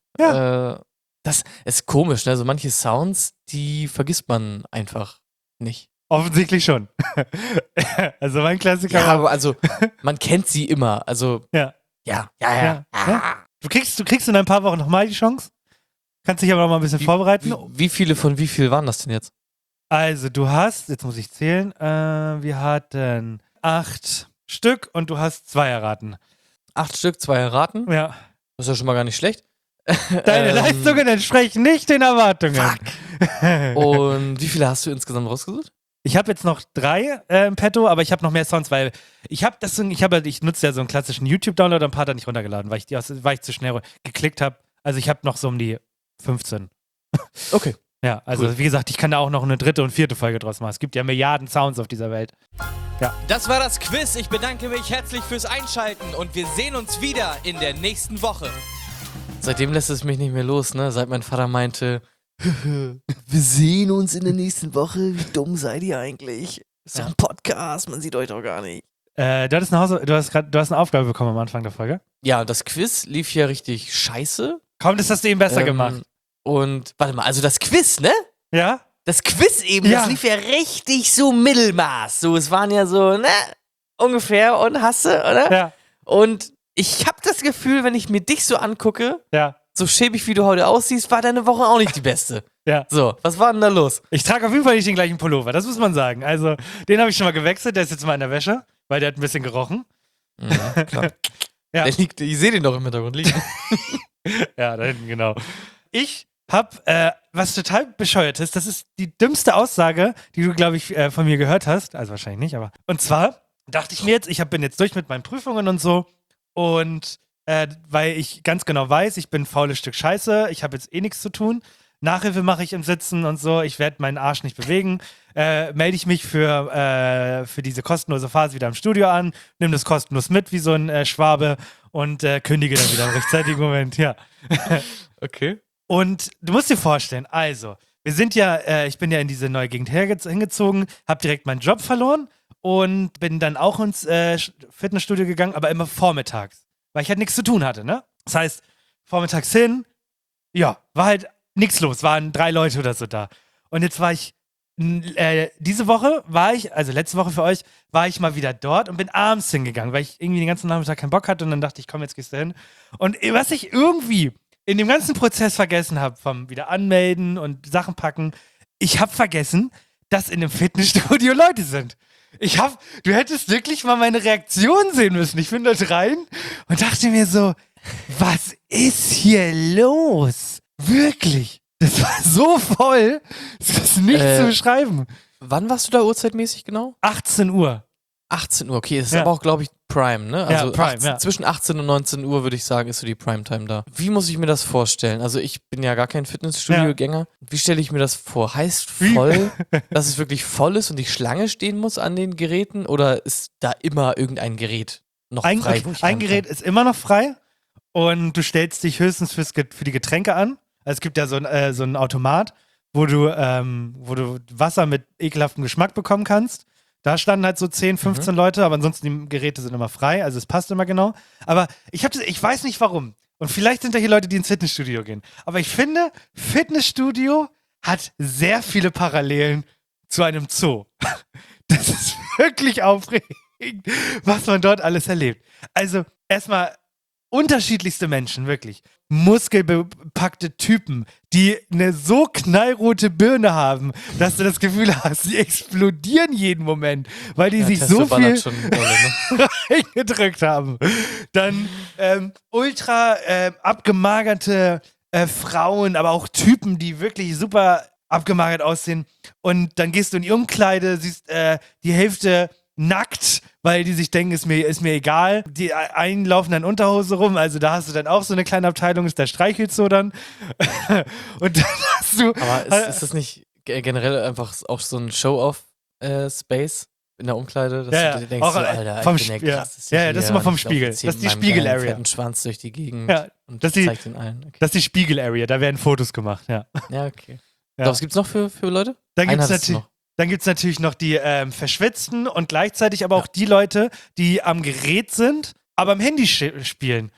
A: Das ist komisch, ne? So manche Sounds, die vergisst man einfach nicht.
B: Offensichtlich schon. Also mein Klassiker.
A: Ja, aber also, man kennt sie immer. Also,
B: Ja.
A: ja.
B: Ja. Du kriegst in ein paar Wochen nochmal die Chance. Kannst dich aber noch mal ein bisschen vorbereiten.
A: Wie viele von wie viel waren das denn jetzt?
B: Also, du hast, jetzt muss ich zählen, wir hatten 8 Stück und du hast 2 erraten.
A: 8 Stück, 2 erraten.
B: Ja.
A: Das ist ja schon mal gar nicht schlecht.
B: Deine Leistungen entsprechen nicht den Erwartungen.
A: Fuck. Und wie viele hast du insgesamt rausgesucht?
B: Ich habe jetzt noch 3 im Petto, aber ich habe noch mehr Sounds, weil ich nutze ja so einen klassischen YouTube-Download und ein paar da nicht runtergeladen, weil ich zu schnell geklickt habe. Also ich habe noch so um die 15.
A: Okay.
B: Ja, also
A: Cool.
B: wie gesagt, ich kann da auch noch eine 3. und 4. Folge draus machen. Es gibt ja Milliarden Sounds auf dieser Welt.
I: Das war das Quiz. Ich bedanke mich herzlich fürs Einschalten und wir sehen uns wieder in der nächsten Woche.
A: Seitdem lässt es mich nicht mehr los, ne? Seit mein Vater meinte, wir sehen uns in der nächsten Woche. Wie dumm seid ihr eigentlich? Ist doch ein Podcast, man sieht euch doch gar nicht.
B: Du hast eine Aufgabe bekommen am Anfang der Folge.
A: Ja, das Quiz lief ja richtig scheiße.
B: Komm, das hast du eben besser gemacht.
A: Und, warte mal, also das Quiz, ne?
B: Ja?
A: Das Quiz eben,
B: Ja.
A: das lief ja richtig so Mittelmaß. So, es waren ja so, ne? Ungefähr und hasse, oder?
B: Ja.
A: Und ich habe das Gefühl, wenn ich mir dich so angucke,
B: Ja.
A: so schäbig wie du heute aussiehst, war deine Woche auch nicht die beste.
B: Ja.
A: So, was war denn da los?
B: Ich trage auf jeden Fall nicht den gleichen Pullover, das muss man sagen. Also, den habe ich schon mal gewechselt, der ist jetzt mal in der Wäsche, weil der hat ein bisschen gerochen.
A: Klar.
B: Ja.
A: Der liegt, ich sehe den doch im Hintergrund liegen.
B: Ja, da hinten, genau. Ich hab was total bescheuertes, das ist die dümmste Aussage, die du, glaube ich, von mir gehört hast. Also wahrscheinlich nicht, aber. Und zwar dachte ich mir jetzt, bin jetzt durch mit meinen Prüfungen und so. Und weil ich ganz genau weiß, ich bin ein faules Stück Scheiße, ich habe jetzt eh nichts zu tun. Nachhilfe mache ich im Sitzen und so, ich werde meinen Arsch nicht bewegen. Melde ich mich für diese kostenlose Phase wieder im Studio an, nimm das kostenlos mit wie so ein Schwabe und kündige dann wieder im rechtzeitigen Moment, ja.
A: Okay.
B: Und du musst dir vorstellen, also, ich bin ja in diese neue Gegend hingezogen, habe direkt meinen Job verloren und bin dann auch ins Fitnessstudio gegangen, aber immer vormittags, weil ich halt nichts zu tun hatte, ne? Das heißt, vormittags hin, ja, war halt nichts los, waren 3 Leute oder so da. Und jetzt war ich, diese Woche also letzte Woche für euch, war ich mal wieder dort und bin abends hingegangen, weil ich irgendwie den ganzen Nachmittag keinen Bock hatte und dann dachte ich, komm, jetzt gehst du hin. Und was ich irgendwie in dem ganzen Prozess vergessen habe, vom wieder anmelden und Sachen packen, ich habe vergessen, dass in einem Fitnessstudio Leute sind. Du hättest wirklich mal meine Reaktion sehen müssen. Ich bin dort rein und dachte mir so, was ist hier los? Wirklich. Das war so voll, das ist nicht zu beschreiben.
A: Wann warst du da uhrzeitmäßig genau?
B: 18 Uhr.
A: 18 Uhr, okay, das ist
B: Ja.
A: aber auch, glaube ich, Prime, ne? Also
B: Prime,
A: 18,
B: ja.
A: zwischen 18 und 19 Uhr, würde ich sagen, ist so die Primetime da. Wie muss ich mir das vorstellen? Also ich bin ja gar kein Fitnessstudio-Gänger. Wie stelle ich mir das vor? Heißt voll, dass es wirklich voll ist und die Schlange stehen muss an den Geräten? Oder ist da immer irgendein Gerät noch frei? Wo ich
B: Ein
A: rein kann?
B: Gerät ist immer noch frei und du stellst dich höchstens für die Getränke an. Also es gibt ja so ein Automat, wo du Wasser mit ekelhaftem Geschmack bekommen kannst. Da standen halt so 10, 15 Leute, aber ansonsten die Geräte sind immer frei, also es passt immer genau. Aber ich weiß nicht warum. Und vielleicht sind da hier Leute, die ins Fitnessstudio gehen. Aber ich finde, Fitnessstudio hat sehr viele Parallelen zu einem Zoo. Das ist wirklich aufregend, was man dort alles erlebt. Also erstmal unterschiedlichste Menschen, wirklich. Muskelbepackte Typen, die eine so knallrote Birne haben, dass du das Gefühl hast, sie explodieren jeden Moment, weil die sich so
A: Testo
B: viel
A: ballert schon dolle, ne?
B: reingedrückt haben. Dann ultra abgemagerte Frauen, aber auch Typen, die wirklich super abgemagert aussehen. Und dann gehst du in die Umkleide, siehst die Hälfte nackt, weil die sich denken, ist mir egal. Die einen laufen dann Unterhose rum, also da hast du dann auch so eine kleine Abteilung, ist der Streichelzoo dann. Und dann hast du...
A: Aber ist das nicht generell einfach auch so ein Show-Off-Space in der Umkleide? Dass
B: Ja,
A: du dir
B: ja.
A: denkst,
B: Auch,
A: so, Alter,
B: vom
A: ich bin der
B: ja.
A: krasseste
B: Ja, ja, das ist
A: hier
B: immer vom
A: und ich lauf
B: Spiegel.
A: jetzt hier
B: Das ist die
A: mit meinem
B: Spiegel-Area.
A: geilen fetten Schwanz durch die Gegend
B: Ja,
A: und
B: das ist die-
A: zeig den allen. Okay.
B: Das ist die Spiegel-Area, da werden Fotos gemacht, ja.
A: Ja, okay.
B: Ja.
A: Was gibt's noch für Leute?
B: Dann
A: Einen
B: gibt's
A: hattest du
B: natürlich... Dann gibt es natürlich noch die Verschwitzten und gleichzeitig aber auch die Leute, die am Gerät sind, aber am Handy spielen.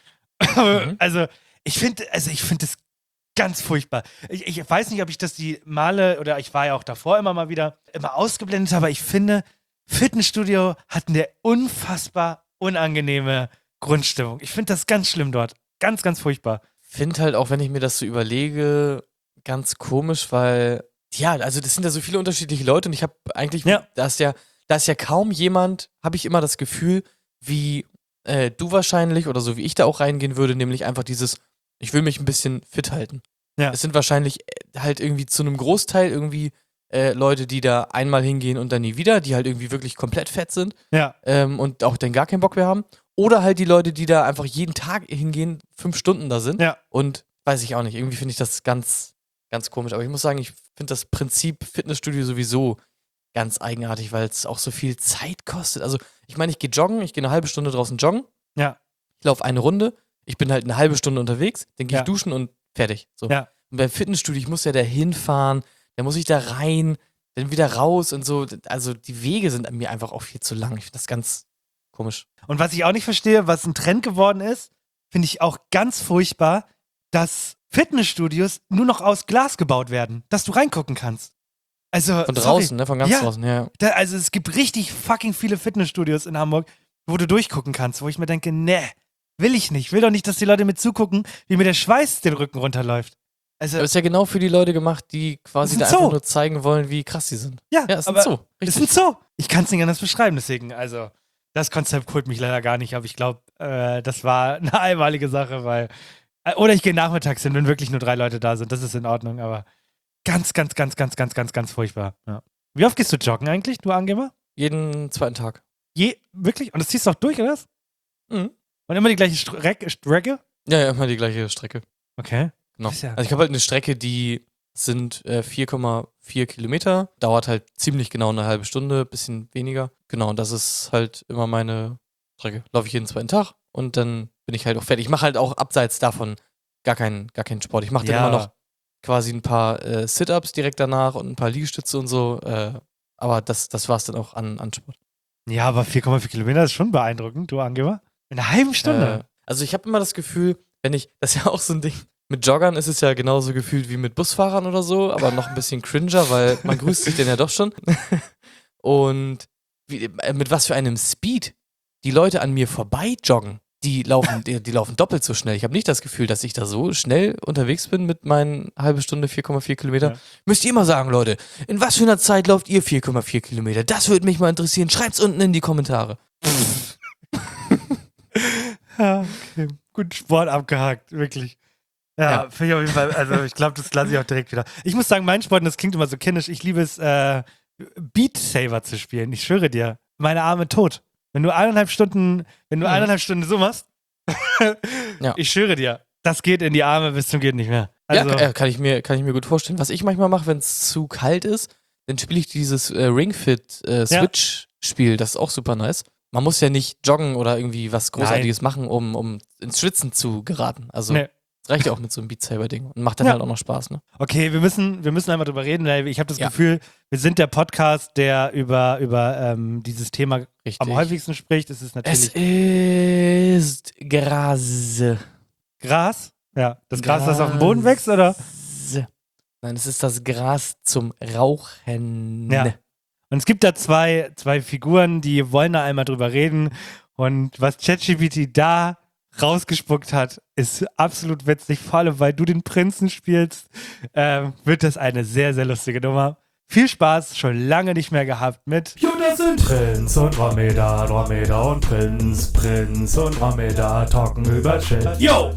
B: Also ich finde das ganz furchtbar. Ich weiß nicht, ob ich das die Male, oder ich war ja auch davor immer ausgeblendet habe, aber ich finde, Fitnessstudio hat eine unfassbar unangenehme Grundstimmung. Ich finde das ganz schlimm dort. Ganz, ganz furchtbar.
A: Finde halt auch, wenn ich mir das so überlege, ganz komisch, weil, ja, also das sind ja so viele unterschiedliche Leute und ich habe eigentlich, da ist ja kaum jemand, habe ich immer das Gefühl, wie du wahrscheinlich oder so wie ich da auch reingehen würde, nämlich einfach dieses, ich will mich ein bisschen fit halten.
B: Ja.
A: Es sind wahrscheinlich halt irgendwie zu einem Großteil irgendwie Leute, die da einmal hingehen und dann nie wieder, die halt irgendwie wirklich komplett fett sind
B: Ja.
A: und auch dann gar keinen Bock mehr haben. Oder halt die Leute, die da einfach jeden Tag hingehen, 5 Stunden da sind.
B: Ja.
A: Und weiß ich auch nicht, irgendwie finde ich das ganz, ganz komisch. Aber ich muss sagen, ich finde das Prinzip Fitnessstudio sowieso ganz eigenartig, weil es auch so viel Zeit kostet. Also, ich meine, ich gehe joggen, ich gehe eine halbe Stunde draußen joggen.
B: Ja.
A: Ich laufe eine Runde, ich bin halt eine halbe Stunde unterwegs, dann gehe ich duschen und fertig. So.
B: Ja.
A: Und beim Fitnessstudio, ich muss ja da hinfahren, dann muss ich da rein, dann wieder raus und so. Also, die Wege sind mir einfach auch viel zu lang. Ich finde das ganz komisch.
B: Und was ich auch nicht verstehe, was ein Trend geworden ist, finde ich auch ganz furchtbar, dass Fitnessstudios nur noch aus Glas gebaut werden, dass du reingucken kannst. Also,
A: Von draußen, ne? Von ganz draußen, ja.
B: Also es gibt richtig fucking viele Fitnessstudios in Hamburg, wo du durchgucken kannst, wo ich mir denke, nee, will ich nicht. Will doch nicht, dass die Leute mit zugucken, wie mir der Schweiß den Rücken runterläuft. Also,
A: Aber ist ja genau für die Leute gemacht, die quasi da
B: Das ist ein
A: einfach
B: Zoo.
A: nur zeigen wollen, wie krass sie sind.
B: ja,
A: Ja, ist ein
B: aber
A: Zoo.
B: ist
A: Richtig.
B: ein Zoo. Ich kann es nicht anders beschreiben, deswegen, also, das Konzept holt mich leider gar nicht, aber ich glaube, das war eine einmalige Sache, weil, oder ich gehe nachmittags hin, wenn wirklich nur 3 Leute da sind, das ist in Ordnung, aber ganz, ganz, ganz, ganz, ganz, ganz, ganz furchtbar. Ja. Wie oft gehst du joggen eigentlich, du Angeber?
A: Jeden zweiten Tag.
B: Wirklich? Und das ziehst du auch durch, oder was?
A: Mhm.
B: Und immer die gleiche Strecke?
A: Ja, immer die gleiche Strecke.
B: Okay.
A: Genau.
B: Das ist ja-
A: Also ich habe halt eine Strecke, die sind 4,4 Kilometer. Dauert halt ziemlich genau eine halbe Stunde, bisschen weniger. Genau, und das ist halt immer meine Strecke. Laufe ich jeden zweiten Tag und dann bin ich halt auch fertig. Ich mache halt auch abseits davon gar keinen Sport. Ich mache dann immer noch quasi ein paar Sit-Ups direkt danach und ein paar Liegestütze und so. Aber das war es dann auch an Sport.
B: Ja, aber 4,4 Kilometer ist schon beeindruckend, du Angeber. In einer halben Stunde.
A: Also ich habe immer das Gefühl, das ist ja auch so ein Ding, mit Joggern ist es ja genauso gefühlt wie mit Busfahrern oder so, aber noch ein bisschen cringer, weil man grüßt sich denn ja doch schon. Und mit was für einem Speed die Leute an mir vorbei joggen. die laufen doppelt so schnell. Ich habe nicht das Gefühl, dass ich da so schnell unterwegs bin mit meinen halbe Stunde 4,4 Kilometer.
B: Ja.
A: Müsst ihr mal sagen, Leute, in was für einer Zeit lauft ihr 4,4 Kilometer? Das würde mich mal interessieren. Schreibt's unten in die Kommentare.
B: Ja, okay. Gut, Sport abgehakt, wirklich. Ja, finde ich auf jeden Fall, also ich glaube, das lasse ich auch direkt wieder. Ich muss sagen, mein Sport, und das klingt immer so kindisch, ich liebe es, Beat Saber zu spielen. Ich schwöre dir, meine Arme tot. Wenn du 1,5 Stunden so machst,
A: Ja.
B: ich schwöre dir, das geht in die Arme bis zum geht nicht mehr. Also,
A: Ja, kann ich mir gut vorstellen. Was ich manchmal mache, wenn es zu kalt ist, dann spiele ich dieses Ring Fit Switch-Spiel. Das ist auch super nice. Man muss ja nicht joggen oder irgendwie was Großartiges machen, um ins Schwitzen zu geraten. Also
B: Nee.
A: es reicht ja auch mit so einem Beat Saber-Ding und macht dann
B: Ja.
A: halt auch noch Spaß, ne?
B: Okay, wir müssen einmal drüber reden, weil ich habe das
A: Ja.
B: Gefühl, wir sind der Podcast, der über dieses Thema
A: Richtig.
B: am häufigsten spricht. Es ist
A: Es
B: natürlich
A: ist Gras.
B: Gras. Ja, das Gras, das auf dem Boden wächst, oder?
A: Nein, es ist das Gras zum Rauchen.
B: Ja. Und es gibt da zwei Figuren, die wollen da einmal drüber reden. Und was ChatGPT da rausgespuckt hat, ist absolut witzig. Vor allem, weil du den Prinzen spielst, wird das eine sehr, sehr lustige Nummer. Viel Spaß, schon lange nicht mehr gehabt mit
H: Jo, das sind Prinz und Dromedar, Dromedar und Prinz, Prinz und Dromedar talken über Shit. Yo!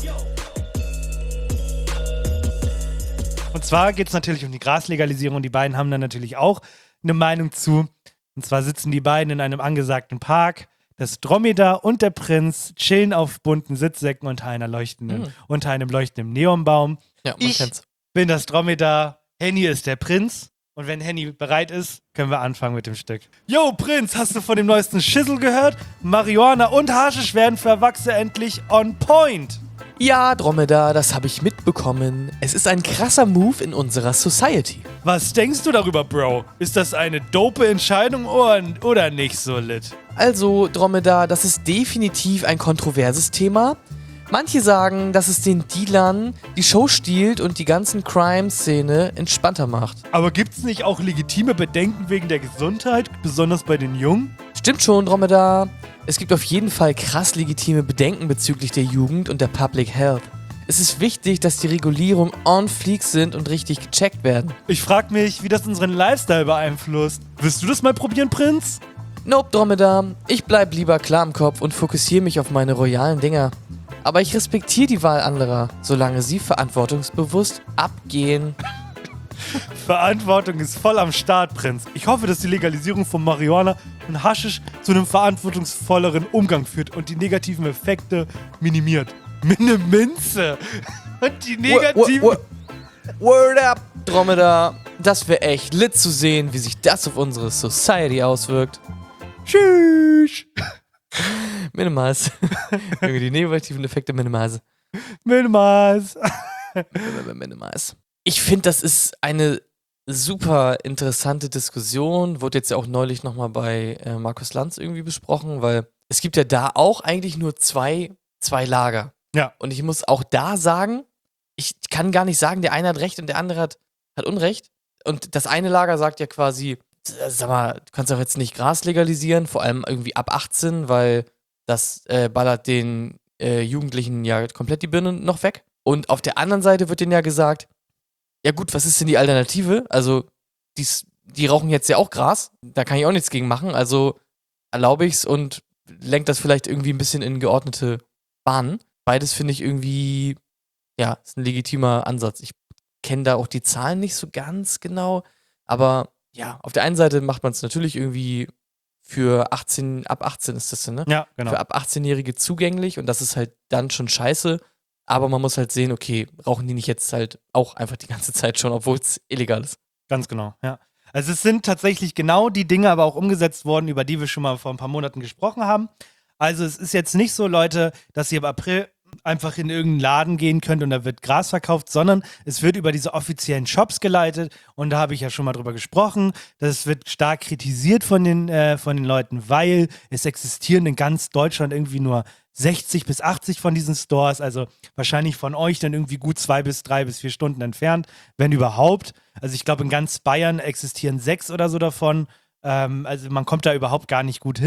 B: Und zwar geht es natürlich um die Graslegalisierung. Die beiden haben da natürlich auch eine Meinung zu. Und zwar sitzen die beiden in einem angesagten Park. Das Dromedar und der Prinz chillen auf bunten Sitzsäcken unter einem leuchtenden Neonbaum.
A: Ja, man
B: Ich
A: kennt's.
B: bin das Dromedar, Henny ist der Prinz. Und wenn Henny bereit ist, können wir anfangen mit dem Stück. Yo, Prinz, hast du von dem neuesten Schissel gehört? Marihuana und Haschisch werden für Erwachsene endlich on point.
A: Ja, Dromedar, das habe ich mitbekommen. Es ist ein krasser Move in unserer Society.
B: Was denkst du darüber, Bro? Ist das eine dope Entscheidung oder nicht so lit?
A: Also, Dromedar, das ist definitiv ein kontroverses Thema. Manche sagen, dass es den Dealern die Show stiehlt und die ganzen Crime-Szene entspannter macht.
B: Aber gibt's nicht auch legitime Bedenken wegen der Gesundheit, besonders bei den Jungen?
A: Stimmt schon, Dromedar. Es gibt auf jeden Fall krass legitime Bedenken bezüglich der Jugend und der Public Health. Es ist wichtig, dass die Regulierungen on fleek sind und richtig gecheckt werden.
B: Ich frag mich, wie das unseren Lifestyle beeinflusst. Willst du das mal probieren, Prinz?
A: Nope, Dromedar. Ich bleib lieber klar im Kopf und fokussiere mich auf meine royalen Dinger. Aber ich respektiere die Wahl anderer, solange sie verantwortungsbewusst abgehen.
B: Verantwortung ist voll am Start, Prinz. Ich hoffe, dass die Legalisierung von Marihuana und Haschisch zu einem verantwortungsvolleren Umgang führt und die negativen Effekte minimiert. Eine Minze! Und die negativen...
A: Word up, Dromedar. Das wäre echt lit zu sehen, wie sich das auf unsere Society auswirkt.
B: Tschüss!
A: Minimize. Irgendwie die negativen Effekte minimize.
B: Minimize.
A: Minimize. Ich finde, das ist eine super interessante Diskussion. Wurde jetzt ja auch neulich nochmal bei Markus Lanz irgendwie besprochen, weil es gibt ja da auch eigentlich nur zwei Lager.
B: Ja.
A: Und ich muss auch da sagen, ich kann gar nicht sagen, der eine hat Recht und der andere hat Unrecht. Und das eine Lager sagt ja quasi, sag mal, du kannst doch jetzt nicht Gras legalisieren, vor allem irgendwie ab 18, weil das ballert den Jugendlichen ja komplett die Birne noch weg. Und auf der anderen Seite wird denen ja gesagt, ja gut, was ist denn die Alternative? Also, die rauchen jetzt ja auch Gras, da kann ich auch nichts gegen machen, also erlaube ich's und lenkt das vielleicht irgendwie ein bisschen in geordnete Bahnen. Beides finde ich irgendwie, ja, ist ein legitimer Ansatz. Ich kenne da auch die Zahlen nicht so ganz genau, aber ja, auf der einen Seite macht man es natürlich irgendwie für ab 18 ist das denn, ne?
B: Ja, genau.
A: Für ab 18-Jährige zugänglich und das ist halt dann schon scheiße. Aber man muss halt sehen, okay, rauchen die nicht jetzt halt auch einfach die ganze Zeit schon, obwohl es illegal ist.
B: Ganz genau, ja. Also es sind tatsächlich genau die Dinge aber auch umgesetzt worden, über die wir schon mal vor ein paar Monaten gesprochen haben. Also es ist jetzt nicht so, Leute, dass ihr im April einfach in irgendeinen Laden gehen könnt und da wird Gras verkauft, sondern es wird über diese offiziellen Shops geleitet und da habe ich ja schon mal drüber gesprochen. Das wird stark kritisiert von den Leuten, weil es existieren in ganz Deutschland irgendwie nur 60 bis 80 von diesen Stores, also wahrscheinlich von euch dann irgendwie gut 2 bis 3 bis 4 Stunden entfernt, wenn überhaupt. Also ich glaube, in ganz Bayern existieren 6 oder so davon. Also man kommt da überhaupt gar nicht gut hin.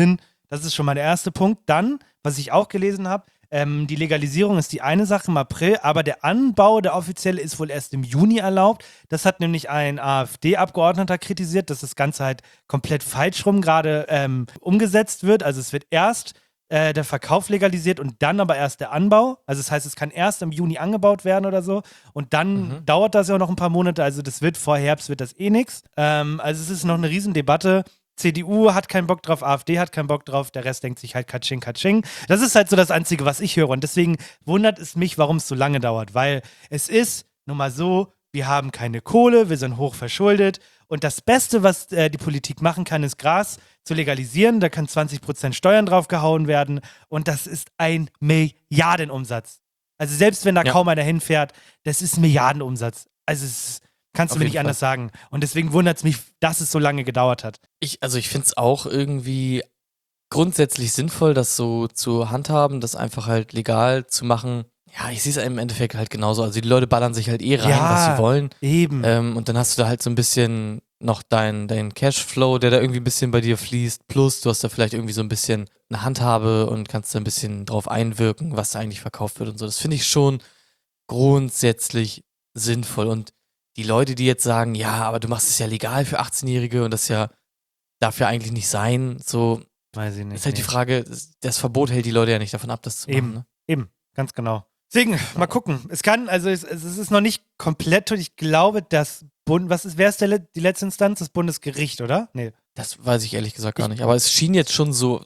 B: Das ist schon mal der erste Punkt. Dann, was ich auch gelesen habe, die Legalisierung ist die eine Sache im April, aber der Anbau, der offizielle, ist wohl erst im Juni erlaubt. Das hat nämlich ein AfD-Abgeordneter kritisiert, dass das Ganze halt komplett falsch rum gerade umgesetzt wird. Also es wird erst der Verkauf legalisiert und dann aber erst der Anbau. Also das heißt, es kann erst im Juni angebaut werden oder so. Und dann dauert das ja auch noch ein paar Monate. Also das wird vor Herbst wird das eh nichts. Also es ist noch eine Riesendebatte. CDU hat keinen Bock drauf, AfD hat keinen Bock drauf, der Rest denkt sich halt Katsching, Katsching. Das ist halt so das Einzige, was ich höre. Und deswegen wundert es mich, warum es so lange dauert. Weil es ist nun mal so, wir haben keine Kohle, wir sind hoch verschuldet. Und das Beste, was die Politik machen kann, ist Gras zu legalisieren. Da kann 20% Steuern draufgehauen werden. Und das ist ein Milliardenumsatz. Also selbst wenn da kaum einer hinfährt, das ist ein Milliardenumsatz. Also es kannst du mir nicht anders sagen. Und deswegen wundert es mich, dass es so lange gedauert hat.
A: Ich finde es auch irgendwie grundsätzlich sinnvoll, das so zu handhaben, das einfach halt legal zu machen. Ja, ich sehe es im Endeffekt halt genauso. Also die Leute ballern sich halt rein, was sie wollen.
B: Eben.
A: Und dann hast du da halt so ein bisschen noch dein Cashflow, der da irgendwie ein bisschen bei dir fließt. Plus du hast da vielleicht irgendwie so ein bisschen eine Handhabe und kannst da ein bisschen drauf einwirken, was da eigentlich verkauft wird und so. Das finde ich schon grundsätzlich sinnvoll. Und die Leute, die jetzt sagen, ja, aber du machst es ja legal für 18-Jährige und das darf ja eigentlich nicht sein, so,
B: weiß ich nicht.
A: Ist halt die Frage, das Verbot hält die Leute ja nicht davon ab, das zu machen. Ne?
B: Eben, ganz genau. Deswegen, mal gucken. Es ist noch nicht komplett, ich glaube, das wer ist die letzte Instanz? Das Bundesgericht, oder? Nee.
A: Das weiß ich ehrlich gesagt gar nicht, aber es schien jetzt schon so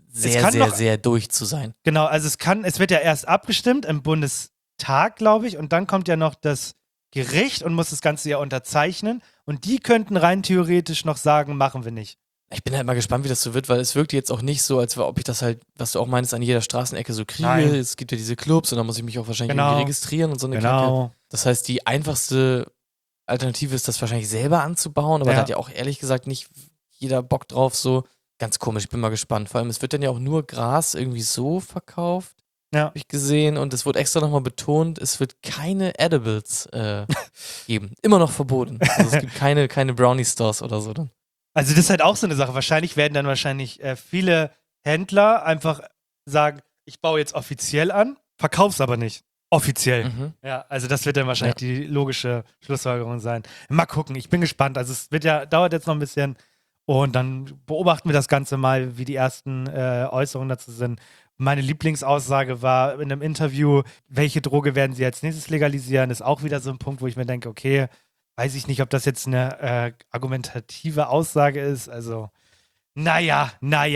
A: sehr durch zu sein.
B: Genau, also es wird ja erst abgestimmt im Bundestag, glaube ich, und dann kommt ja noch das Gericht und muss das Ganze ja unterzeichnen. Und die könnten rein theoretisch noch sagen, machen wir nicht.
A: Ich bin halt mal gespannt, wie das so wird, weil es wirkt jetzt auch nicht so, als ob ich das halt, was du auch meinst, an jeder Straßenecke so kriege.
B: Nein.
A: Es gibt ja diese Clubs und da muss ich mich auch wahrscheinlich irgendwie registrieren und so eine Kacke. Das heißt, die einfachste Alternative ist, das wahrscheinlich selber anzubauen, aber da hat ja auch ehrlich gesagt nicht jeder Bock drauf, so. Ganz komisch, ich bin mal gespannt. Vor allem, es wird dann ja auch nur Gras irgendwie so verkauft.
B: Ja.
A: Habe ich gesehen und es wurde extra nochmal betont, es wird keine Edibles geben. Immer noch verboten. Also es gibt keine Brownie-Stores oder so dann.
B: Also das ist halt auch so eine Sache. Wahrscheinlich werden dann viele Händler einfach sagen, ich baue jetzt offiziell an, verkauf's aber nicht. Offiziell. Ja, also das wird dann wahrscheinlich die logische Schlussfolgerung sein. Mal gucken, ich bin gespannt. Also es dauert jetzt noch ein bisschen und dann beobachten wir das Ganze mal, wie die ersten Äußerungen dazu sind. Meine Lieblingsaussage war in einem Interview, welche Droge werden sie als nächstes legalisieren, ist auch wieder so ein Punkt, wo ich mir denke, okay, weiß ich nicht, ob das jetzt eine argumentative Aussage ist. Also, naja.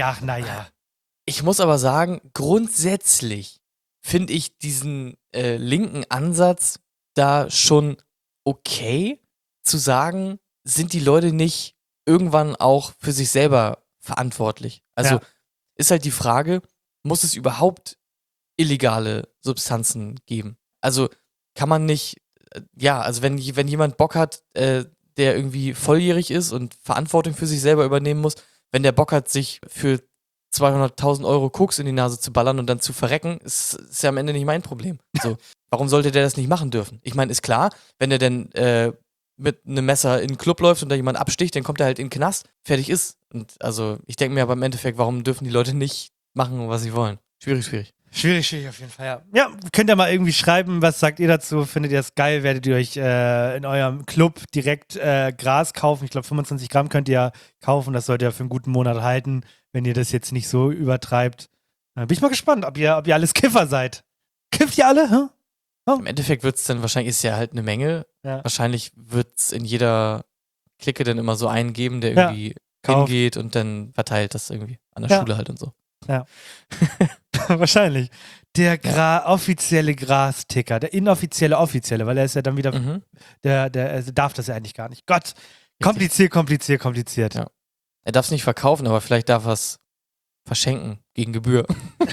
A: Ich muss aber sagen, grundsätzlich finde ich diesen linken Ansatz da schon okay, zu sagen, sind die Leute nicht irgendwann auch für sich selber verantwortlich? Also ist halt die Frage, muss es überhaupt illegale Substanzen geben? Also kann man nicht, also wenn jemand Bock hat, der irgendwie volljährig ist und Verantwortung für sich selber übernehmen muss, wenn der Bock hat, sich für 200.000 Euro Koks in die Nase zu ballern und dann zu verrecken, ist ja am Ende nicht mein Problem. So, warum sollte der das nicht machen dürfen? Ich meine, ist klar, wenn er denn mit einem Messer in den Club läuft und da jemand absticht, dann kommt er halt in den Knast, fertig ist. Und also ich denke mir aber im Endeffekt, warum dürfen die Leute nicht machen, was sie wollen? Schwierig.
B: Schwierig auf jeden Fall, ja. Ja, könnt ihr mal irgendwie schreiben, was sagt ihr dazu? Findet ihr das geil? Werdet ihr euch in eurem Club direkt Gras kaufen? Ich glaube, 25 Gramm könnt ihr kaufen. Das sollt ihr für einen guten Monat halten, wenn ihr das jetzt nicht so übertreibt. Bin ich mal gespannt, ob ihr alles Kiffer seid. Kifft ihr alle? Huh? Oh.
A: Im Endeffekt wird es dann wahrscheinlich, ist ja halt eine Menge. Ja. Wahrscheinlich wird es in jeder Clique dann immer so einen geben, der irgendwie hingeht und dann verteilt das irgendwie an der Schule halt und so.
B: Ja. Wahrscheinlich. Der offizielle Grasticker, der inoffizielle offizielle, weil er ist ja dann wieder, der darf das ja eigentlich gar nicht. Gott, kompliziert.
A: Ja. Er darf es nicht verkaufen, aber vielleicht darf er es verschenken gegen Gebühr.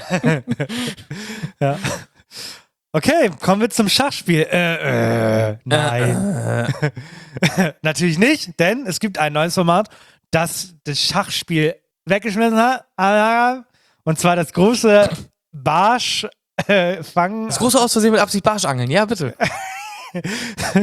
B: Ja. Okay, kommen wir zum Schachspiel. Nein. Natürlich nicht, denn es gibt ein neues Format, das Schachspiel weggeschmissen hat. Und zwar das große Barsch-Fangen.
A: Das große Aus Versehen mit Absicht Barschangeln, ja bitte.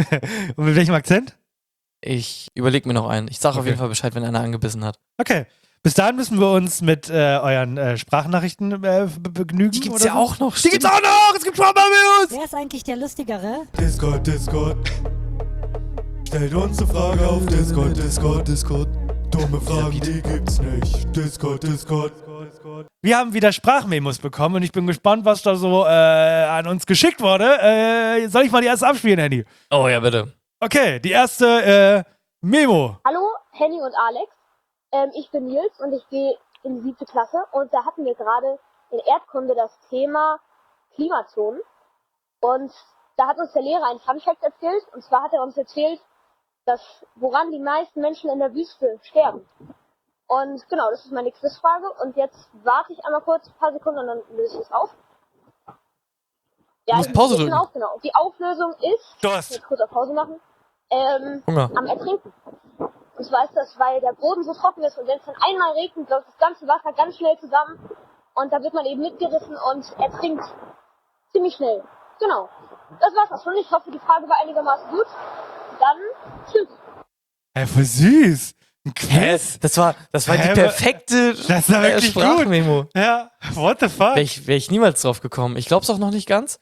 B: Und mit welchem Akzent?
A: Ich überlege mir noch einen. Ich sage auf jeden Fall Bescheid, wenn einer angebissen hat.
B: Okay. Bis dahin müssen wir uns mit euren Sprachnachrichten begnügen.
A: Die gibt's
B: oder
A: ja
B: so.
A: auch noch.
B: Die gibt's auch noch! Es gibt Sprachmemos!
F: Wer ist eigentlich der Lustigere?
J: Discord. Stellt uns eine Frage auf Discord. Dumme Fragen, die gibt's nicht. Discord.
B: Wir haben wieder Sprachmemos bekommen und ich bin gespannt, was da so an uns geschickt wurde. Soll ich mal die erste abspielen, Henny?
A: Oh ja, bitte.
B: Okay, die erste Memo.
K: Hallo, Henny und Alex. Ich bin Nils und ich gehe in die 7. Klasse und da hatten wir gerade in Erdkunde das Thema Klimazonen. Und da hat uns der Lehrer einen Funfact erzählt, und zwar hat er uns erzählt, woran die meisten Menschen in der Wüste sterben. Und genau, das ist meine Quizfrage. Und jetzt warte ich einmal kurz, ein paar Sekunden, und dann löse ich es auf. Ja,
A: Du musst Pause drücken.
K: Genau. Die Auflösung ist,
B: Durst.
K: jetzt kurz auf Pause machen,
A: Hunger.
K: am Ertrinken. Und zwar ist das, weil der Boden so trocken ist und wenn es dann einmal regnet, läuft das ganze Wasser ganz schnell zusammen und da wird man eben mitgerissen und ertrinkt ziemlich schnell. Genau. Das war's auch schon. Ich hoffe, die Frage war einigermaßen gut. Dann tschüss.
B: Voll süß. Ein Quiz.
A: Das war die
B: Hä,
A: perfekte
B: das war wirklich
A: Sprachmemo.
B: Ja, what the fuck?
A: Wäre ich niemals drauf gekommen. Ich glaub's auch noch nicht ganz.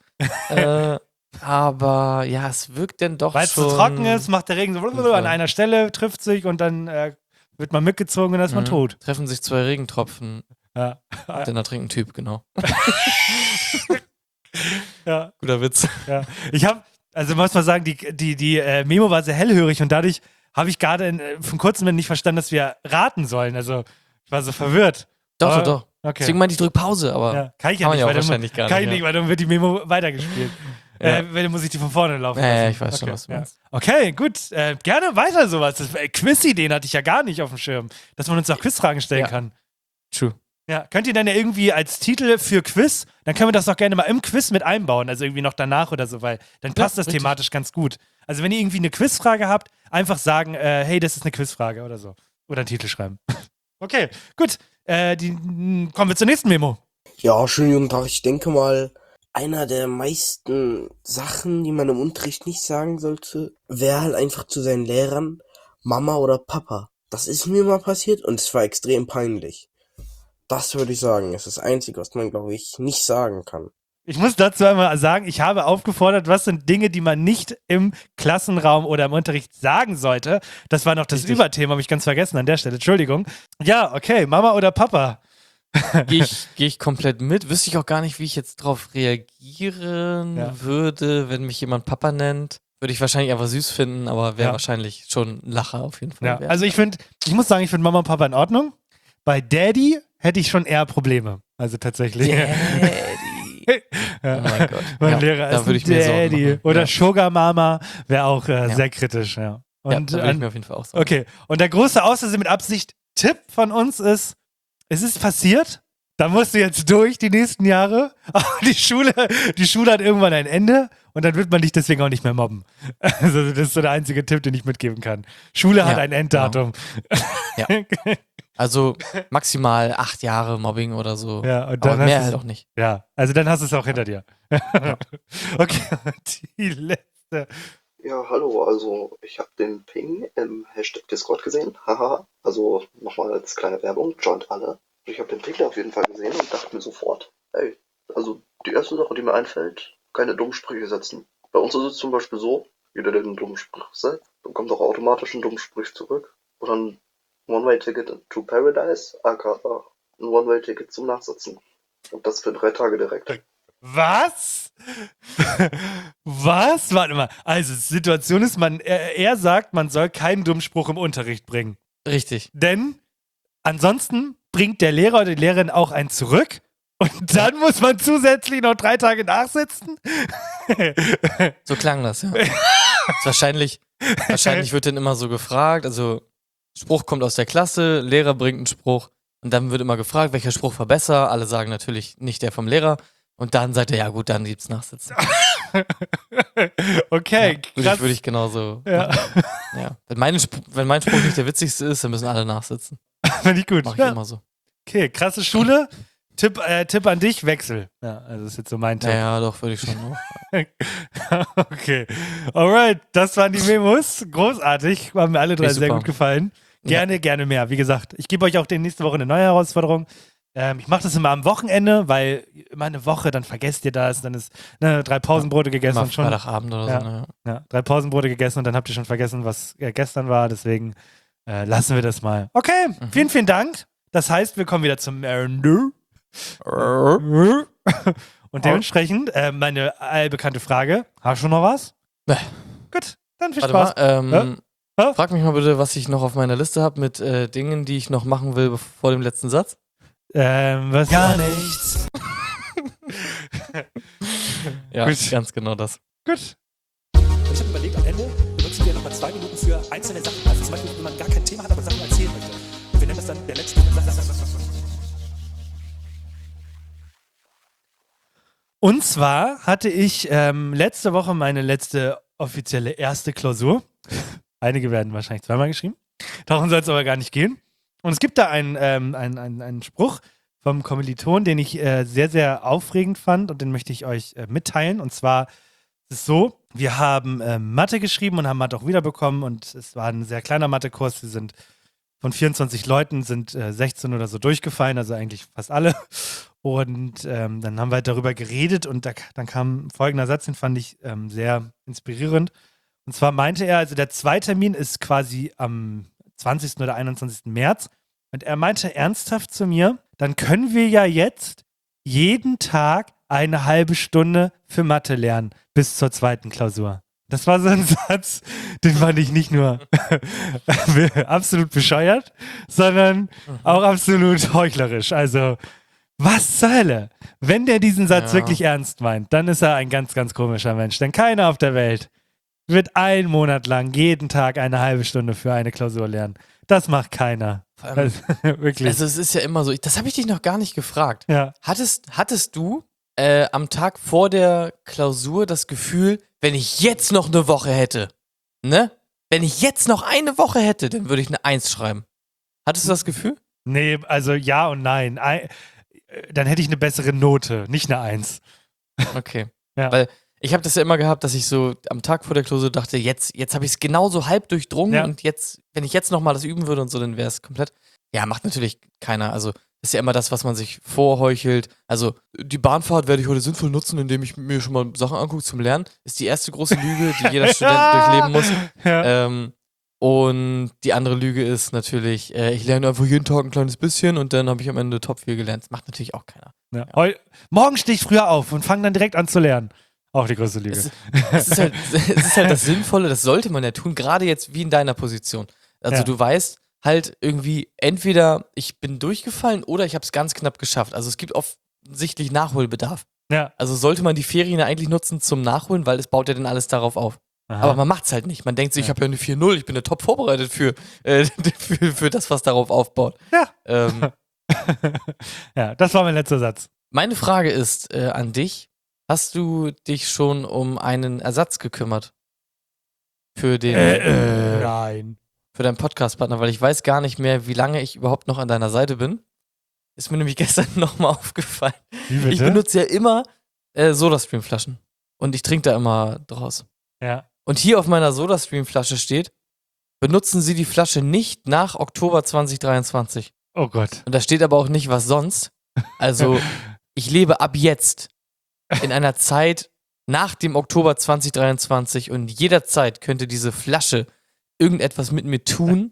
A: Aber ja, es wirkt denn doch
B: Weil es
A: schon...
B: so trocken ist, macht der Regen so an einer Stelle, trifft sich und dann wird man mitgezogen und dann ist man tot.
A: Treffen sich 2 Regentropfen.
B: Ja.
A: Den ertrinkenden Typ, genau.
B: Ja.
A: Guter Witz.
B: Ja. Also muss man sagen, die Memo war sehr hellhörig und dadurch habe ich gerade von kurzem nicht verstanden, dass wir raten sollen. Also ich war so verwirrt.
A: Doch.
B: Okay.
A: Deswegen meinte ich, drück Pause, aber
B: Ja, kann ich ja
A: kann man
B: nicht,
A: ja auch
B: weil dann,
A: wahrscheinlich gar
B: kann ich
A: nicht.
B: nicht, weil dann wird die Memo weitergespielt.
A: Ja.
B: Dann muss ich die von vorne laufen
A: Ja,
B: lassen.
A: ich weiß schon, was du meinst.
B: Okay, gut. Gerne weiter sowas. Quiz-Ideen hatte ich ja gar nicht auf dem Schirm. Dass man uns auch Quizfragen stellen
A: Ja.
B: kann.
A: True.
B: Ja, könnt ihr dann ja irgendwie als Titel für Quiz, dann können wir das doch gerne mal im Quiz mit einbauen, also irgendwie noch danach oder so, weil dann passt das
A: richtig.
B: thematisch ganz gut. Also wenn ihr irgendwie eine Quizfrage habt, einfach sagen, hey, das ist eine Quizfrage oder so. Oder einen Titel schreiben. Okay, gut. Kommen wir zur nächsten Memo.
L: Ja, schönen guten Tag. Ich denke mal, einer der meisten Sachen, die man im Unterricht nicht sagen sollte, wäre halt einfach zu seinen Lehrern Mama oder Papa. Das ist mir mal passiert und es war extrem peinlich. Das würde ich sagen, ist das Einzige, was man, glaube ich, nicht sagen kann.
B: Ich muss dazu einmal sagen, ich habe aufgefordert, was sind Dinge, die man nicht im Klassenraum oder im Unterricht sagen sollte. Das war noch das Überthema, habe ich ganz vergessen an der Stelle. Entschuldigung. Ja, okay, Mama oder Papa?
A: Geh ich komplett mit. Wüsste ich auch gar nicht, wie ich jetzt drauf reagieren würde, wenn mich jemand Papa nennt. Würde ich wahrscheinlich einfach süß finden, aber wäre wahrscheinlich schon ein Lacher auf jeden Fall.
B: Ja, also ich muss sagen, ich finde Mama und Papa in Ordnung. Bei Daddy hätte ich schon eher Probleme. Also tatsächlich.
A: Daddy.
B: Ja.
A: Oh mein Gott.
B: Mein
A: Ja,
B: Lehrer
A: da
B: ist
A: würde ich mir Sorgen
B: Daddy.
A: machen.
B: Oder
A: Ja.
B: Sugar Mama wäre auch sehr kritisch. Ja. Und
A: da würde ich mir auf jeden Fall auch sagen.
B: Okay, und der große Auslöser mit Absicht Tipp von uns ist, es ist passiert, da musst du jetzt durch die nächsten Jahre, aber die Schule hat irgendwann ein Ende und dann wird man dich deswegen auch nicht mehr mobben. Also das ist so der einzige Tipp, den ich mitgeben kann. Schule hat ein Enddatum.
A: Ja. Also maximal 8 Jahre Mobbing oder so.
B: Ja, und dann
A: aber mehr
B: hast
A: halt
B: du's-
A: auch nicht.
B: Ja, also dann hast du es auch hinter dir. Okay, die letzte.
M: Ja, hallo, also ich habe den Ping im Hashtag Discord gesehen, haha, also nochmal als kleine Werbung, joint alle. Ich habe den Ping da auf jeden Fall gesehen und dachte mir sofort, hey, also die erste Sache, die mir einfällt, keine Dummsprüche setzen. Bei uns ist es zum Beispiel so, jeder, der einen Dummspruch setzt, bekommt auch automatisch einen Dummspruch zurück. Oder ein One-Way-Ticket to Paradise, aka ein One-Way-Ticket zum Nachsitzen. Und das für 3 Tage direkt.
B: Was? Was? Warte mal. Also, die Situation ist, er sagt, man soll keinen Dummspruch im Unterricht bringen.
A: Richtig.
B: Denn ansonsten bringt der Lehrer oder die Lehrerin auch einen zurück und dann muss man zusätzlich noch 3 Tage nachsitzen?
A: So klang das, ja. Wahrscheinlich wird dann immer so gefragt, also Spruch kommt aus der Klasse, Lehrer bringt einen Spruch und dann wird immer gefragt, welcher Spruch war besser. Alle sagen natürlich nicht der vom Lehrer. Und dann sagt er, ja gut, dann gibt's Nachsitzen.
B: Okay,
A: ja,
B: krass.
A: Würde ich genauso
B: Ja.
A: machen. Ja. Wenn mein Spruch nicht der witzigste ist, dann müssen alle nachsitzen.
B: Finde ich gut.
A: Mach ich
B: Ja.
A: immer so.
B: Okay, krasse Schule. Tipp an dich, Wechsel. Ja, also das ist jetzt so mein Tipp.
A: Ja, doch, würde ich schon.
B: Okay. Alright, das waren die Memos. Großartig. Haben mir alle 3 sehr
A: super.
B: gut gefallen. Gerne mehr. Wie gesagt, ich gebe euch auch nächste Woche eine neue Herausforderung. Ich mache das immer am Wochenende, weil immer eine Woche, dann vergesst ihr das, dann ist 3 Pausenbrote gegessen und schon.
A: Freitagabend oder so, ne?
B: Ja, 3 Pausenbrote gegessen und dann habt ihr schon vergessen, was gestern war. Deswegen lassen wir das mal. Okay, vielen Dank. Das heißt, wir kommen wieder zum Ende. Und dementsprechend meine allbekannte Frage. Hast du noch was? Gut, dann viel Spaß.
A: Frag mich mal bitte, was ich noch auf meiner Liste habe mit Dingen, die ich noch machen will vor dem letzten Satz.
B: Was?
J: Gar nichts.
A: Ja,
B: Gut.
A: ganz genau das.
B: Gut.
J: Ich habe überlegt, am Ende benutzen wir nochmal 2 Minuten für einzelne Sachen. Also zum Beispiel, wenn man gar kein Thema hat, aber Sachen erzählen möchte. Und wir nennen das dann der letzte.
B: Und zwar hatte ich letzte Woche meine letzte offizielle erste Klausur. Einige werden wahrscheinlich 2-mal geschrieben. Darum soll es aber gar nicht gehen. Und es gibt da einen Spruch vom Kommiliton, den ich sehr, sehr aufregend fand und den möchte ich euch mitteilen. Und zwar ist es so, wir haben Mathe geschrieben und haben Mathe auch wiederbekommen und es war ein sehr kleiner Mathekurs. Wir sind von 24 Leuten, sind 16 oder so durchgefallen, also eigentlich fast alle. Und dann haben wir halt darüber geredet und dann kam folgender Satz, den fand ich sehr inspirierend. Und zwar meinte er, also der Zweitermin ist quasi am 20. oder 21. März. Und er meinte ernsthaft zu mir, dann können wir ja jetzt jeden Tag eine halbe Stunde für Mathe lernen bis zur 2. Klausur. Das war so ein Satz, den fand ich nicht nur absolut bescheuert, sondern auch absolut heuchlerisch. Also, was zur Hölle? Wenn der diesen Satz wirklich ernst meint, dann ist er ein ganz, ganz komischer Mensch. Denn keiner auf der Welt wird 1 Monat lang jeden Tag eine halbe Stunde für eine Klausur lernen. Das macht keiner. Wirklich.
A: Also es ist ja immer so, das habe ich dich noch gar nicht gefragt.
B: Ja.
A: Hattest du am Tag vor der Klausur das Gefühl, wenn ich jetzt noch eine Woche hätte, ne? Wenn ich jetzt noch eine Woche hätte, dann würde ich eine 1 schreiben. Hattest du das Gefühl?
B: Nee, also ja und nein. Dann hätte ich eine bessere Note, nicht eine 1.
A: Okay.
B: Ja.
A: Weil ich habe das ja immer gehabt, dass ich so am Tag vor der Klausur dachte, jetzt habe ich es genauso halb durchdrungen und jetzt, wenn ich jetzt nochmal das üben würde und so, dann wäre es komplett. Ja, macht natürlich keiner. Also ist ja immer das, was man sich vorheuchelt. Also die Bahnfahrt werde ich heute sinnvoll nutzen, indem ich mir schon mal Sachen angucke zum Lernen. Ist die erste große Lüge, die jeder Student durchleben muss.
B: Ja.
A: Und die andere Lüge ist natürlich, ich lerne einfach jeden Tag ein kleines bisschen und dann habe ich am Ende top 4 gelernt. Das macht natürlich auch keiner.
B: Ja. Morgen stehe ich früher auf und fange dann direkt an zu lernen. Auch die größte Lüge.
A: Es ist halt das Sinnvolle, das sollte man ja tun, gerade jetzt wie in deiner Position. Also du weißt halt irgendwie, entweder ich bin durchgefallen oder ich habe es ganz knapp geschafft. Also es gibt offensichtlich Nachholbedarf.
B: Ja.
A: Also sollte man die Ferien ja eigentlich nutzen zum Nachholen, weil es baut ja dann alles darauf auf.
B: Aha.
A: Aber man macht es halt nicht. Man denkt sich, ich habe ja eine 4-0, ich bin ja top vorbereitet für das, was darauf aufbaut.
B: Ja. Ja, das war mein letzter Satz.
A: Meine Frage ist an dich, hast du dich schon um einen Ersatz gekümmert? Für den
B: Nein.
A: Für deinen Podcast-Partner, weil ich weiß gar nicht mehr, wie lange ich überhaupt noch an deiner Seite bin. Ist mir nämlich gestern nochmal aufgefallen.
B: Wie bitte?
A: Ich benutze ja immer Sodastream-Flaschen. Und ich trinke da immer draus.
B: Ja.
A: Und hier auf meiner Sodastream-Flasche steht, benutzen Sie die Flasche nicht nach Oktober 2023.
B: Oh Gott.
A: Und da steht aber auch nicht, was sonst. Also, ich lebe ab jetzt in einer Zeit nach dem Oktober 2023 und jederzeit könnte diese Flasche irgendetwas mit mir tun,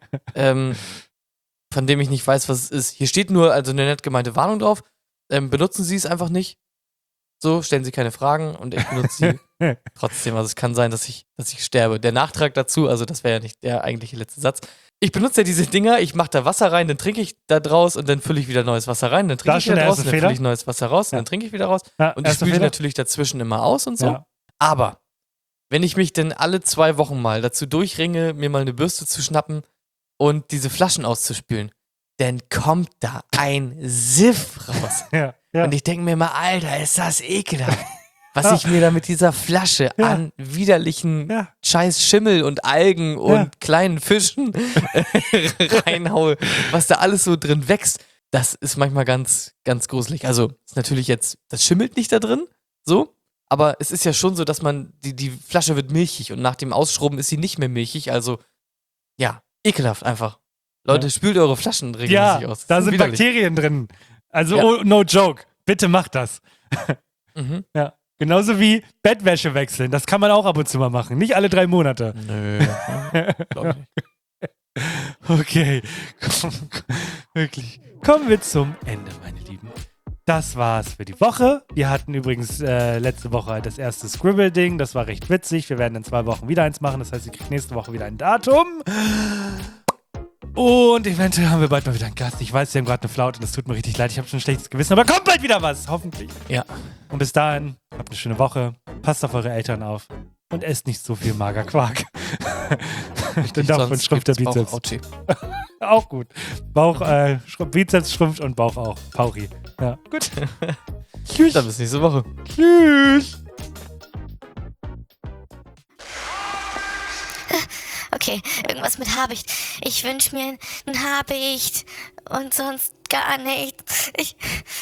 A: von dem ich nicht weiß, was es ist. Hier steht nur also eine nett gemeinte Warnung drauf. Benutzen Sie es einfach nicht. So, stellen Sie keine Fragen und ich benutze sie trotzdem. Also es kann sein, dass ich sterbe. Der Nachtrag dazu, also das wäre ja nicht der eigentliche letzte Satz. Ich benutze ja diese Dinger, ich mache da Wasser rein, dann trinke ich da draus und dann fülle ich wieder neues Wasser rein, dann trinke ich wieder draus und dann fülle ich neues Wasser raus und dann trinke ich wieder raus.
B: Ja,
A: und ich spüle die natürlich dazwischen immer aus und so.
B: Ja.
A: Aber wenn ich mich denn alle 2 Wochen mal dazu durchringe, mir mal eine Bürste zu schnappen und diese Flaschen auszuspülen, dann kommt da ein Siff raus.
B: Ja.
A: Und ich denke mir immer, Alter, ist das ekelhaft. Was ich mir da mit dieser Flasche an widerlichen scheiß Schimmel und Algen und kleinen Fischen reinhaue, was da alles so drin wächst, das ist manchmal ganz, ganz gruselig. Also, ist natürlich jetzt, das schimmelt nicht da drin, so, aber es ist ja schon so, dass man, die Flasche wird milchig und nach dem Ausschrubben ist sie nicht mehr milchig, also, ja, Ekelhaft einfach. Leute, spült eure Flaschen regelmäßig
B: Ja,
A: aus. Das
B: da
A: ist
B: sind
A: widerlich.
B: Bakterien drin. Also,
A: Ja.
B: oh, no joke. Bitte macht das.
A: Mhm.
B: Ja. Genauso wie Bettwäsche wechseln. Das kann man auch ab und zu mal machen. Nicht alle 3 Monate.
A: Nö. Glaub nicht.
B: Okay. Wirklich. Kommen wir zum Ende, meine Lieben. Das war's für die Woche. Wir hatten übrigens letzte Woche das erste Scribble-Ding. Das war recht witzig. Wir werden in 2 Wochen wieder eins machen. Das heißt, ihr kriegt nächste Woche wieder ein Datum. Und eventuell haben wir bald mal wieder einen Gast. Ich weiß, sie haben gerade eine Flaute und es tut mir richtig leid. Ich habe schon ein schlechtes Gewissen. Aber kommt bald wieder was. Hoffentlich.
A: Ja.
B: Und bis dahin, habt eine schöne Woche. Passt auf eure Eltern auf. Und esst nicht so viel Magerquark. Denn davon
A: Sonst
B: schrumpft der
A: gibt's
B: Bizeps.
A: Bauchauchi.
B: Auch gut. Bizeps schrumpft und Bauch auch. Pauri. Ja, gut.
A: Tschüss. Dann bis nächste Woche.
B: Tschüss.
D: Okay, irgendwas mit Habicht. Ich wünsche mir ein Habicht und sonst gar nichts.